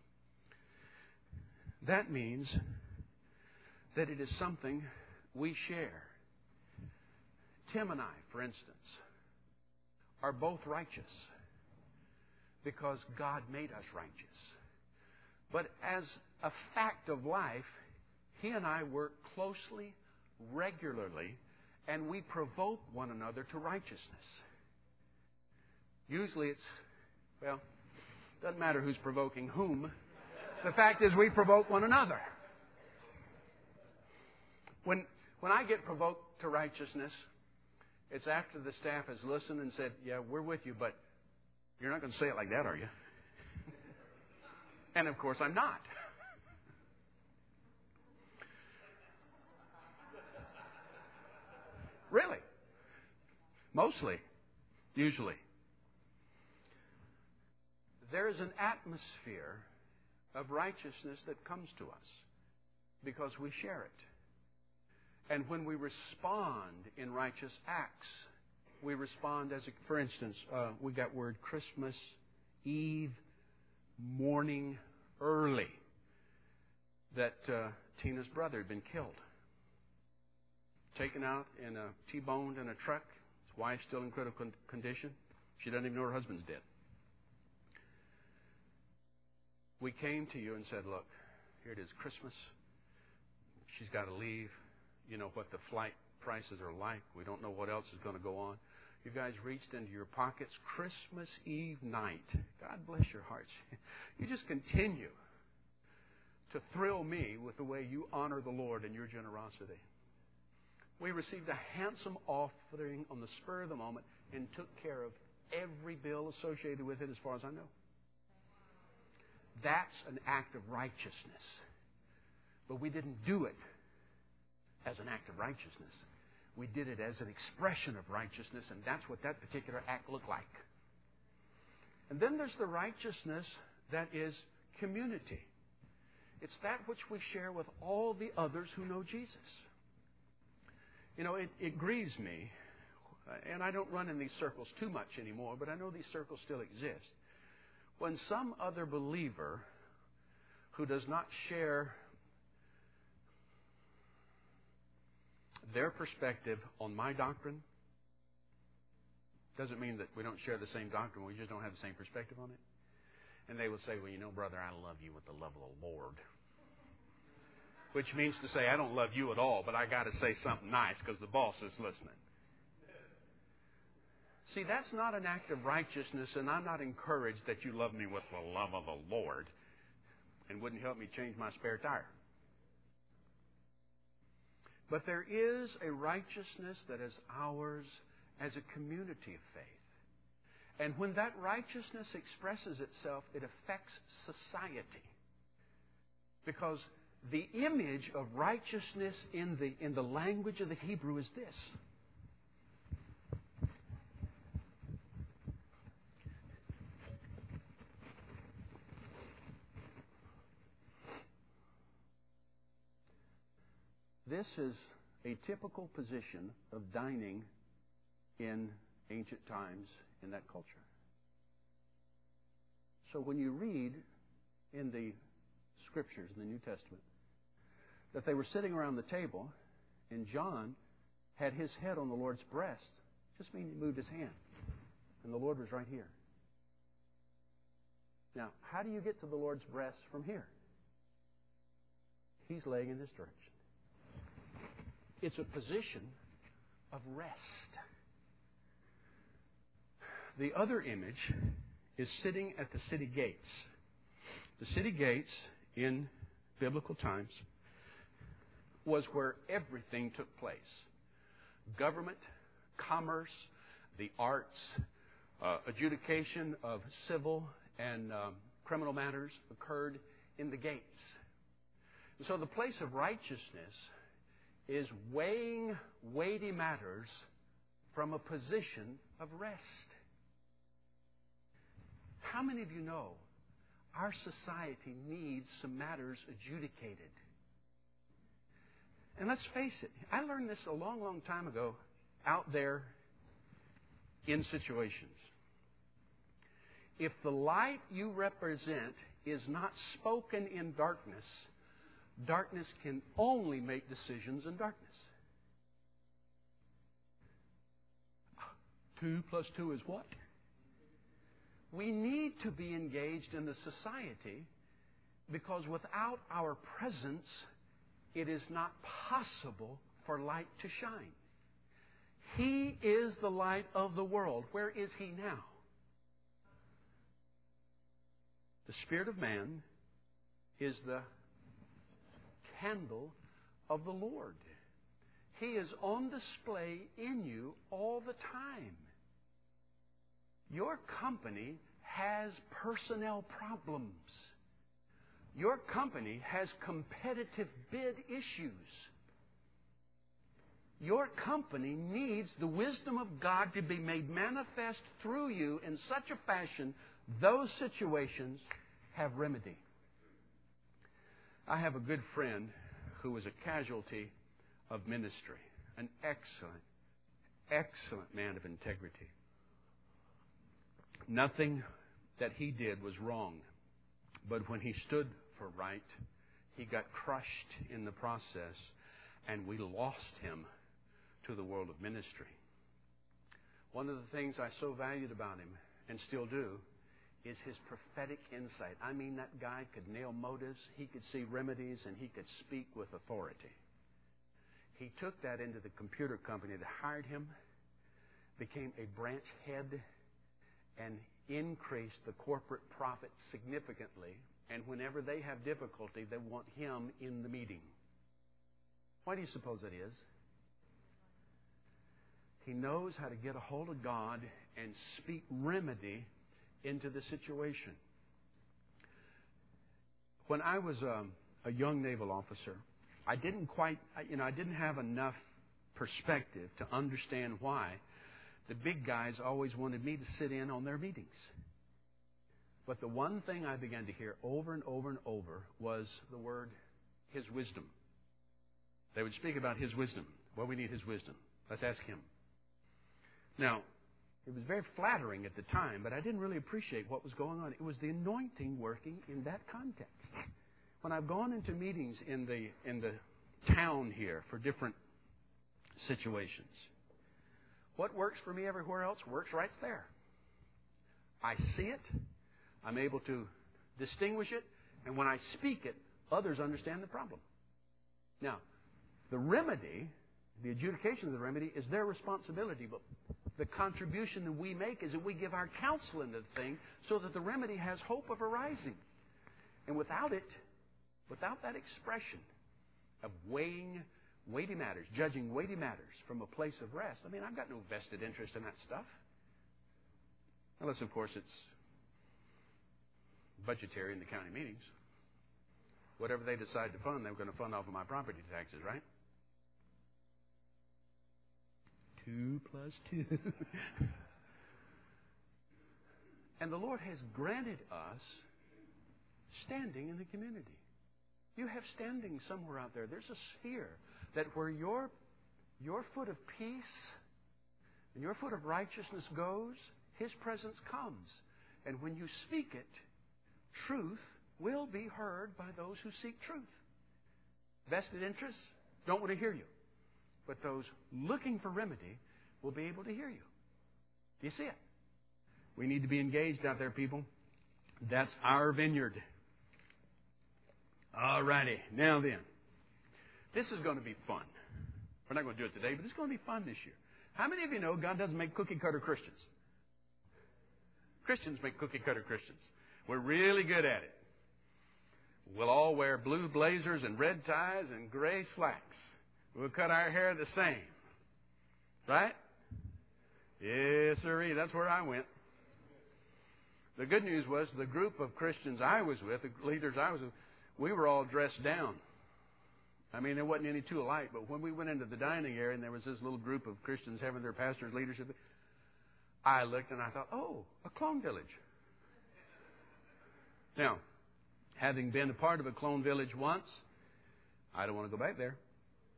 Speaker 1: That means that it is something we share. Tim and I, for instance, are both righteous because God made us righteous. But as a fact of life, he and I work closely, regularly, and we provoke one another to righteousness. Usually it's, well, doesn't matter who's provoking whom. The fact is we provoke one another. When when I get provoked to righteousness, it's after the staff has listened and said, yeah, we're with you, but you're not going to say it like that, are you? And of course I'm not. Really. Mostly. Usually. There is an atmosphere of righteousness that comes to us because we share it. And when we respond in righteous acts, we respond as, a, for instance, uh, we got word Christmas Eve morning early that uh, Tina's brother had been killed. Taken out in a T-boned in a truck. His wife's still in critical condition. She doesn't even know her husband's dead. We came to you and said, look, here it is, Christmas. She's got to leave. You know what the flight prices are like. We don't know what else is going to go on. You guys reached into your pockets Christmas Eve night. God bless your hearts. You just continue to thrill me with the way you honor the Lord in your generosity. We received a handsome offering on the spur of the moment and took care of every bill associated with it as far as I know. That's an act of righteousness. But we didn't do it as an act of righteousness. We did it as an expression of righteousness, and that's what that particular act looked like. And then there's the righteousness that is community. It's that which we share with all the others who know Jesus. You know, it, it grieves me, and I don't run in these circles too much anymore, but I know these circles still exist. When some other believer who does not share their perspective on my doctrine, doesn't mean that we don't share the same doctrine, we just don't have the same perspective on it. And they will say, well, you know, brother, I love you with the love of the Lord. Which means to say, I don't love you at all, but I got to say something nice because the boss is listening. See, that's not an act of righteousness, and I'm not encouraged that you love me with the love of the Lord and wouldn't help me change my spare tire. But there is a righteousness that is ours as a community of faith. And when that righteousness expresses itself, it affects society. Because the image of righteousness in the, in the language of the Hebrew is this. This is a typical position of dining in ancient times in that culture. So when you read in the Scriptures, in the New Testament, that they were sitting around the table and John had his head on the Lord's breast, just means he moved his hand. And the Lord was right here. Now, how do you get to the Lord's breast from here? He's laying in this direction. It's a position of rest. The other image is sitting at the city gates. The city gates in biblical times was where everything took place. Government, commerce, the arts, uh, adjudication of civil and um, criminal matters occurred in the gates. And so the place of righteousness is weighing weighty matters from a position of rest. How many of you know our society needs some matters adjudicated? And let's face it, I learned this a long, long time ago out there in situations. If the light you represent is not spoken in darkness, darkness can only make decisions in darkness. Two plus two is what? We need to be engaged in the society because without our presence, it is not possible for light to shine. He is the light of the world. Where is He now? spirit of man is the candle of the Lord. He is on display in you all the time. Your company has personnel problems. Your company has competitive bid issues. Your company needs the wisdom of God to be made manifest through you in such a fashion those situations have remedy. I have a good friend who was a casualty of ministry, an excellent, excellent man of integrity. Nothing that he did was wrong, but when he stood for right, he got crushed in the process, and we lost him to the world of ministry. One of the things I so valued about him, and still do, is his prophetic insight. I mean, that guy could nail motives, he could see remedies, and he could speak with authority. He took that into the computer company that hired him, became a branch head, and increased the corporate profit significantly. And whenever they have difficulty, they want him in the meeting. Why do you suppose that is? He knows how to get a hold of God and speak remedy into the situation. When I was um, a young naval officer, I didn't quite, you know, I didn't have enough perspective to understand why the big guys always wanted me to sit in on their meetings. But the one thing I began to hear over and over and over was the word, His wisdom. They would speak about His wisdom. Well, we need His wisdom. Let's ask Him. Now, it was very flattering at the time, but I didn't really appreciate what was going on. It was the anointing working in that context. When I've gone into meetings in the in the town here for different situations, what works for me everywhere else works right there. I see it, I'm able to distinguish it, and when I speak it, others understand the problem. Now, the remedy, the adjudication of the remedy is their responsibility, but the contribution that we make is that we give our counsel into the thing so that the remedy has hope of arising. And without it, without that expression of weighing weighty matters, judging weighty matters from a place of rest, I mean, I've got no vested interest in that stuff. Unless, of course, it's budgetary in the county meetings. Whatever they decide to fund, they're going to fund off of my property taxes, right? Two plus two. And the Lord has granted us standing in the community. You have standing somewhere out there. There's a sphere that where your, your foot of peace and your foot of righteousness goes, His presence comes. And when you speak it, truth will be heard by those who seek truth. Vested interests don't want to hear you. But those looking for remedy will be able to hear you. Do you see it? We need to be engaged out there, people. That's our vineyard. All righty. Now then, this is going to be fun. We're not going to do it today, but it's going to be fun this year. How many of you know God doesn't make cookie-cutter Christians? Christians make cookie-cutter Christians. We're really good at it. We'll all wear blue blazers and red ties and gray slacks. We'll cut our hair the same. Right? Yes, sirree. That's where I went. The good news was the group of Christians I was with, the leaders I was with, we were all dressed down. I mean, there wasn't any two alike, but when we went into the dining area and there was this little group of Christians having their pastor's leadership, I looked and I thought, oh, a clone village. Now, having been a part of a clone village once, I don't want to go back there.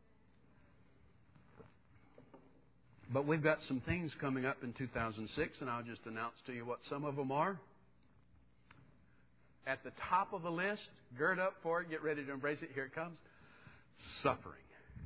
Speaker 1: But we've got some things coming up in two thousand six, and I'll just announce to you what some of them are. At the top of the list, gird up for it, get ready to embrace it. Here it comes. Suffering.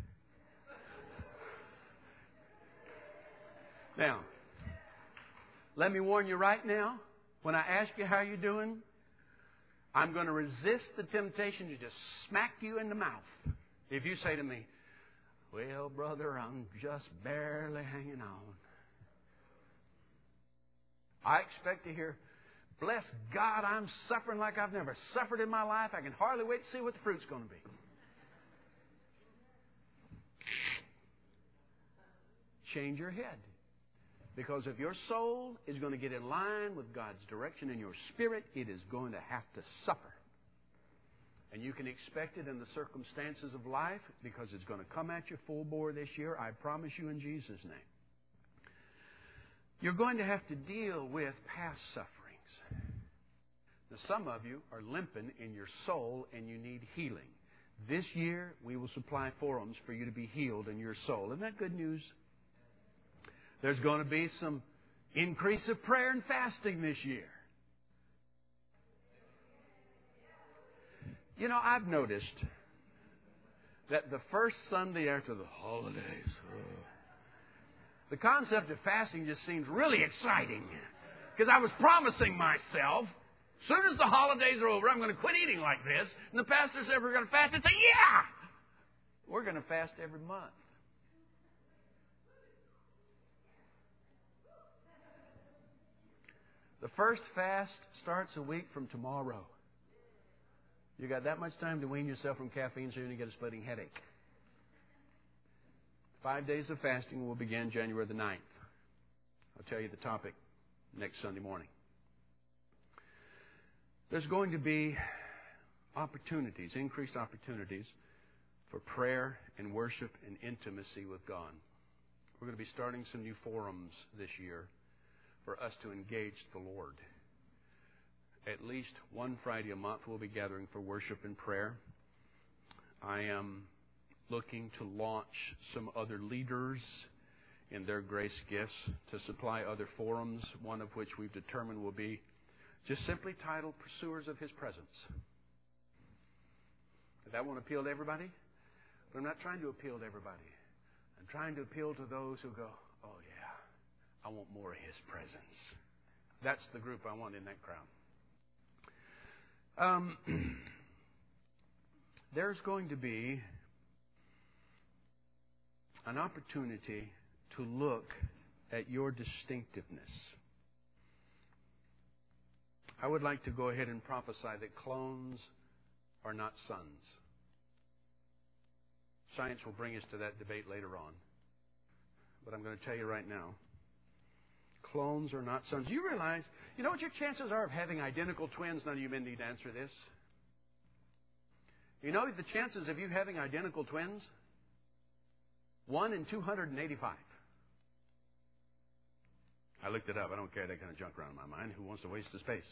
Speaker 1: Now, let me warn you right now, when I ask you how you're doing, I'm going to resist the temptation to just smack you in the mouth. If you say to me, well, brother, I'm just barely hanging on. I expect to hear Bless God, I'm suffering like I've never suffered in my life. I can hardly wait to see what the fruit's going to be. Change your head. Because if your soul is going to get in line with God's direction in your spirit, it is going to have to suffer. And you can expect it in the circumstances of life because it's going to come at you full bore this year. I promise you in Jesus' name. You're going to have to deal with past sufferings. Now, some of you are limping in your soul and you need healing. This year, we will supply forums for you to be healed in your soul. Isn't that good news? There's going to be some increase of prayer and fasting this year. You know, I've noticed that the first Sunday after the holidays, oh, the concept of fasting just seems really exciting. Because I was promising myself, as soon as the holidays are over, I'm going to quit eating like this. And the pastor said we're going to fast. And say, yeah! We're going to fast every month. The first fast starts a week from tomorrow. You got that much time to wean yourself from caffeine so you don't get a splitting headache. Five days of fasting will begin January the ninth. I'll tell you the topic next Sunday morning. There's going to be opportunities, increased opportunities for prayer and worship and intimacy with God. We're going to be starting some new forums this year for us to engage the Lord. At least one Friday a month we'll be gathering for worship and prayer. I am looking to launch some other leaders in their grace gifts to supply other forums, one of which we've determined will be just simply titled Pursuers of His Presence. That won't appeal to everybody, but I'm not trying to appeal to everybody. I'm trying to appeal to those who go, oh yeah, I want more of His presence. That's the group I want in that crowd. Um, there's going to be an opportunity to look at your distinctiveness. I would like to go ahead and prophesy that clones are not sons. Science will bring us to that debate later on. But I'm going to tell you right now, clones are not sons. Do you realize, you know what your chances are of having identical twins? None of you men need to answer this. You know the chances of you having identical twins? One in two hundred eighty-five. I looked it up. I don't carry that kind of junk around in my mind. Who wants to waste the space?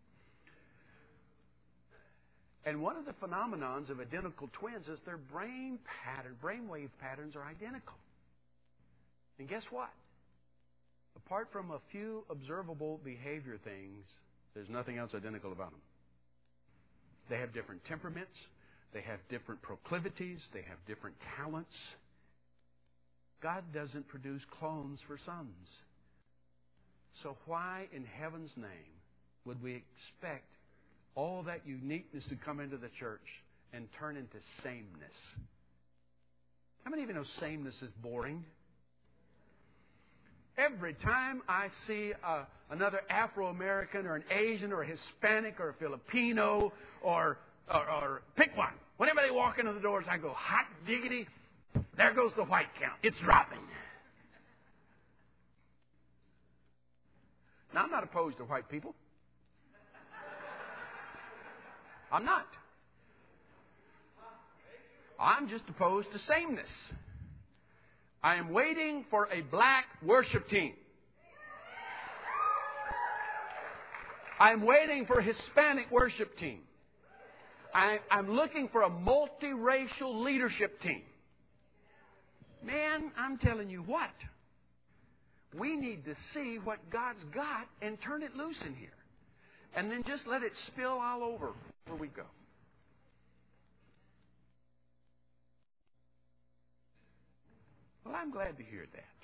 Speaker 1: And one of the phenomenons of identical twins is their brain pattern, brainwave patterns are identical. And guess what? Apart from a few observable behavior things, there's nothing else identical about them. They have different temperaments. They have different proclivities. They have different talents. God doesn't produce clones for sons. So why in heaven's name would we expect all that uniqueness to come into the church and turn into sameness? How many of you know sameness is boring? Every time I see uh, another Afro-American or an Asian or a Hispanic or a Filipino or, or, or pick one, whenever they walk into the doors, I go, hot diggity, there goes the white count. It's dropping. Now, I'm not opposed to white people. I'm not. I'm just opposed to sameness. I am waiting for a black worship team. I'm waiting for a Hispanic worship team. I, I'm looking for a multiracial leadership team. Man, I'm telling you what. We need to see what God's got and turn it loose in here. And then just let it spill all over where we go. Well, I'm glad to hear that.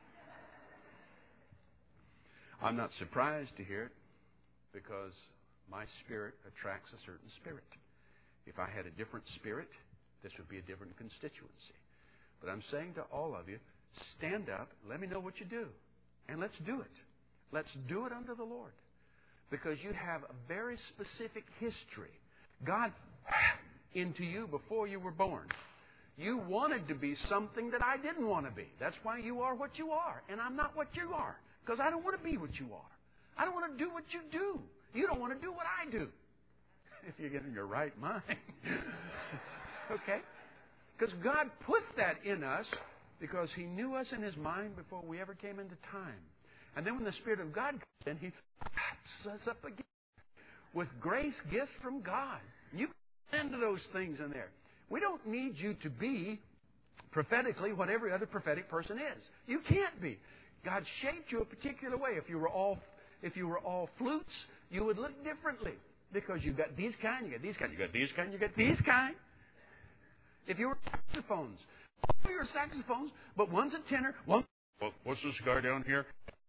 Speaker 1: I'm not surprised to hear it because my spirit attracts a certain spirit. If I had a different spirit, this would be a different constituency. But I'm saying to all of you, stand up, let me know what you do, and let's do it. Let's do it unto the Lord. because you have a very specific history. God into you before you were born. You wanted to be something that I didn't want to be. That's why you are what you are, and I'm not what you are, because I don't want to be what you are. I don't want to do what you do. You don't want to do what I do. If you get in your right mind. Okay? Because God put that in us because He knew us in His mind before we ever came into time. And then when the Spirit of God comes in, He wraps us up again with grace gifts from God. You can into those things in there. We don't need you to be prophetically what every other prophetic person is. You can't be. God shaped you a particular way. If you were all if you were all flutes, you would look differently. Because you've got these kind, you got these kind, you got these kind, you got these kind. If you were saxophones, all your saxophones, but one's a tenor, one. Well, what's this guy down here?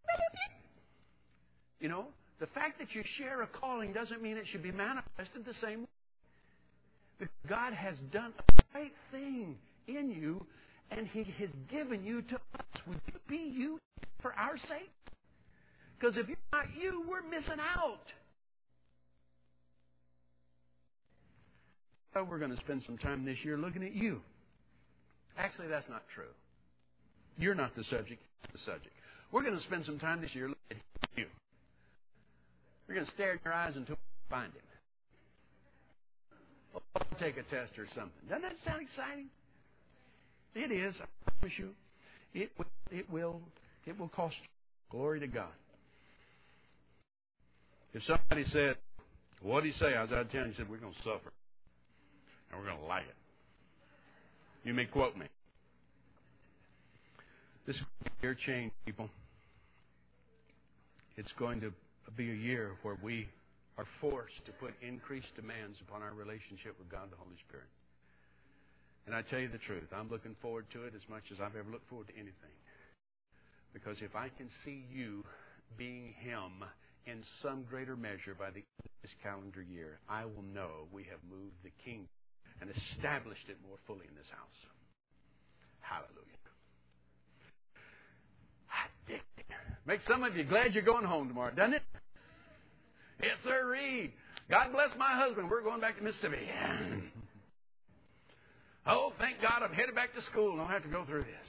Speaker 1: You know, the fact that you share a calling doesn't mean it should be manifested the same way. Because God has done a great thing in you, and He has given you to us. Would you be you for our sake? Because if you're not you, we're missing out. So we're going to spend some time this year looking at you. Actually, that's not true. You're not the subject, the subject. We're going to spend some time this year looking at you. We're going to stare in your eyes until we find Him. I'll take a test or something. Doesn't that sound exciting? It is. I promise you. It, it will. It will cost you. Glory to God. If somebody said, what did He say? I was out of town. He said, we're going to suffer. And we're going to like it. You may quote me. This year change, people. It's going to be a year where we are forced to put increased demands upon our relationship with God the Holy Spirit. And I tell you the truth, I'm looking forward to it as much as I've ever looked forward to anything. Because if I can see you being Him in some greater measure by the end of this calendar year, I will know we have moved the kingdom and established it more fully in this house. Hallelujah. Makes some of you glad you're going home tomorrow, doesn't it? Yes, sir, Reed. God bless my husband. We're going back to Mississippi. Oh, thank God I'm headed back to school and I don't have to go through this.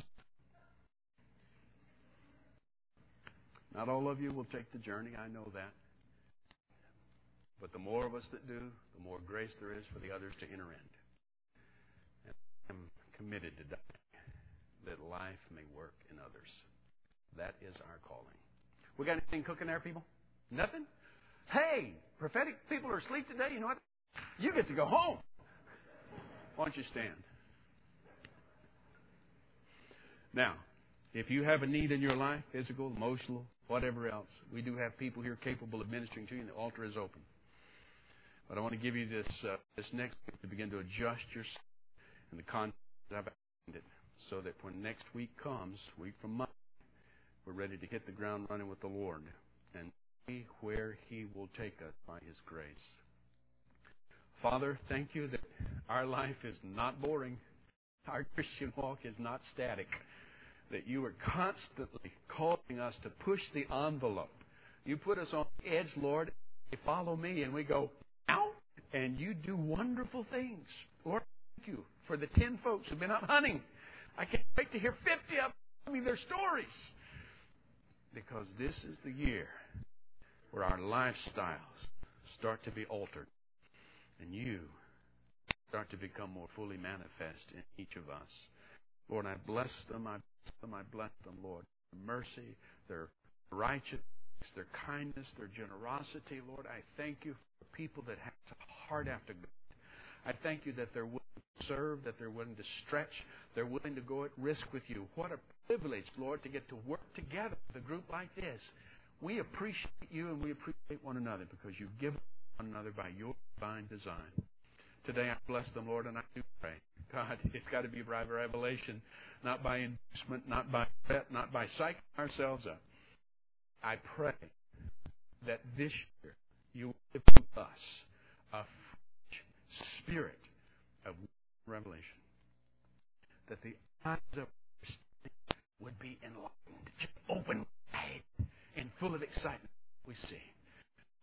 Speaker 1: Not all of you will take the journey. I know that. But the more of us that do, the more grace there is for the others to enter in. And I'm committed to dying that life may work in others. That is our calling. We got anything cooking there, people? Nothing? Hey, prophetic people are asleep today. You know what? You get to go home. Why don't you stand? Now, if you have a need in your life, physical, emotional, whatever else, we do have people here capable of ministering to you, and the altar is open. But I want to give you this uh, this next week to begin to adjust yourself in the context I've outlined it, so that when next week comes, week from Monday, we're ready to hit the ground running with the Lord and see where He will take us by His grace. Father, thank you that our life is not boring. Our Christian walk is not static. That you are constantly calling us to push the envelope. You put us on the edge, Lord. You follow me, and we go, ow, and you do wonderful things. Lord, thank you for the ten folks who've been out hunting. I can't wait to hear fifty of them tell me their stories. Because this is the year where our lifestyles start to be altered. And you start to become more fully manifest in each of us. Lord, I bless them. I bless them. I bless them, Lord. Their mercy, their righteousness, their kindness, their generosity. Lord, I thank you for people that have a heart after God. I thank you that they're willing to serve, that they're willing to stretch, they're willing to go at risk with you. What a privilege, Lord, to get to work together with a group like this. We appreciate you and we appreciate one another because you've given one another by your divine design. Today I bless them, Lord, and I do pray. God, it's got to be by revelation, not by inducement, not by threat, not by psyching ourselves up. I pray that this year you will give to us a fresh spirit of revelation. That the eyes of our would be enlightened, just open wide and full of excitement we see.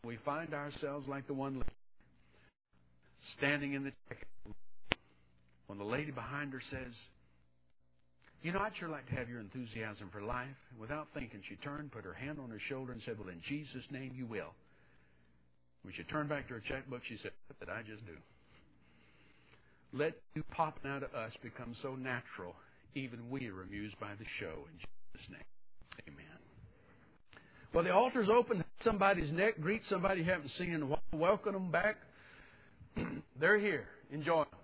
Speaker 1: we find ourselves like the one lady standing in the checkout. When the lady behind her says, you know, I'd sure like to have your enthusiasm for life. And without thinking, she turned, put her hand on her shoulder, and said, well, in Jesus' name, you will. When she turned back to her checkbook, she said, what did I just do? Let you popping out of us become so natural, even we are amused by the show. In Jesus' name, amen. Well, the altar's open. Somebody's neck. Greet somebody you haven't seen in a while. Welcome them back. They're here. Enjoy them.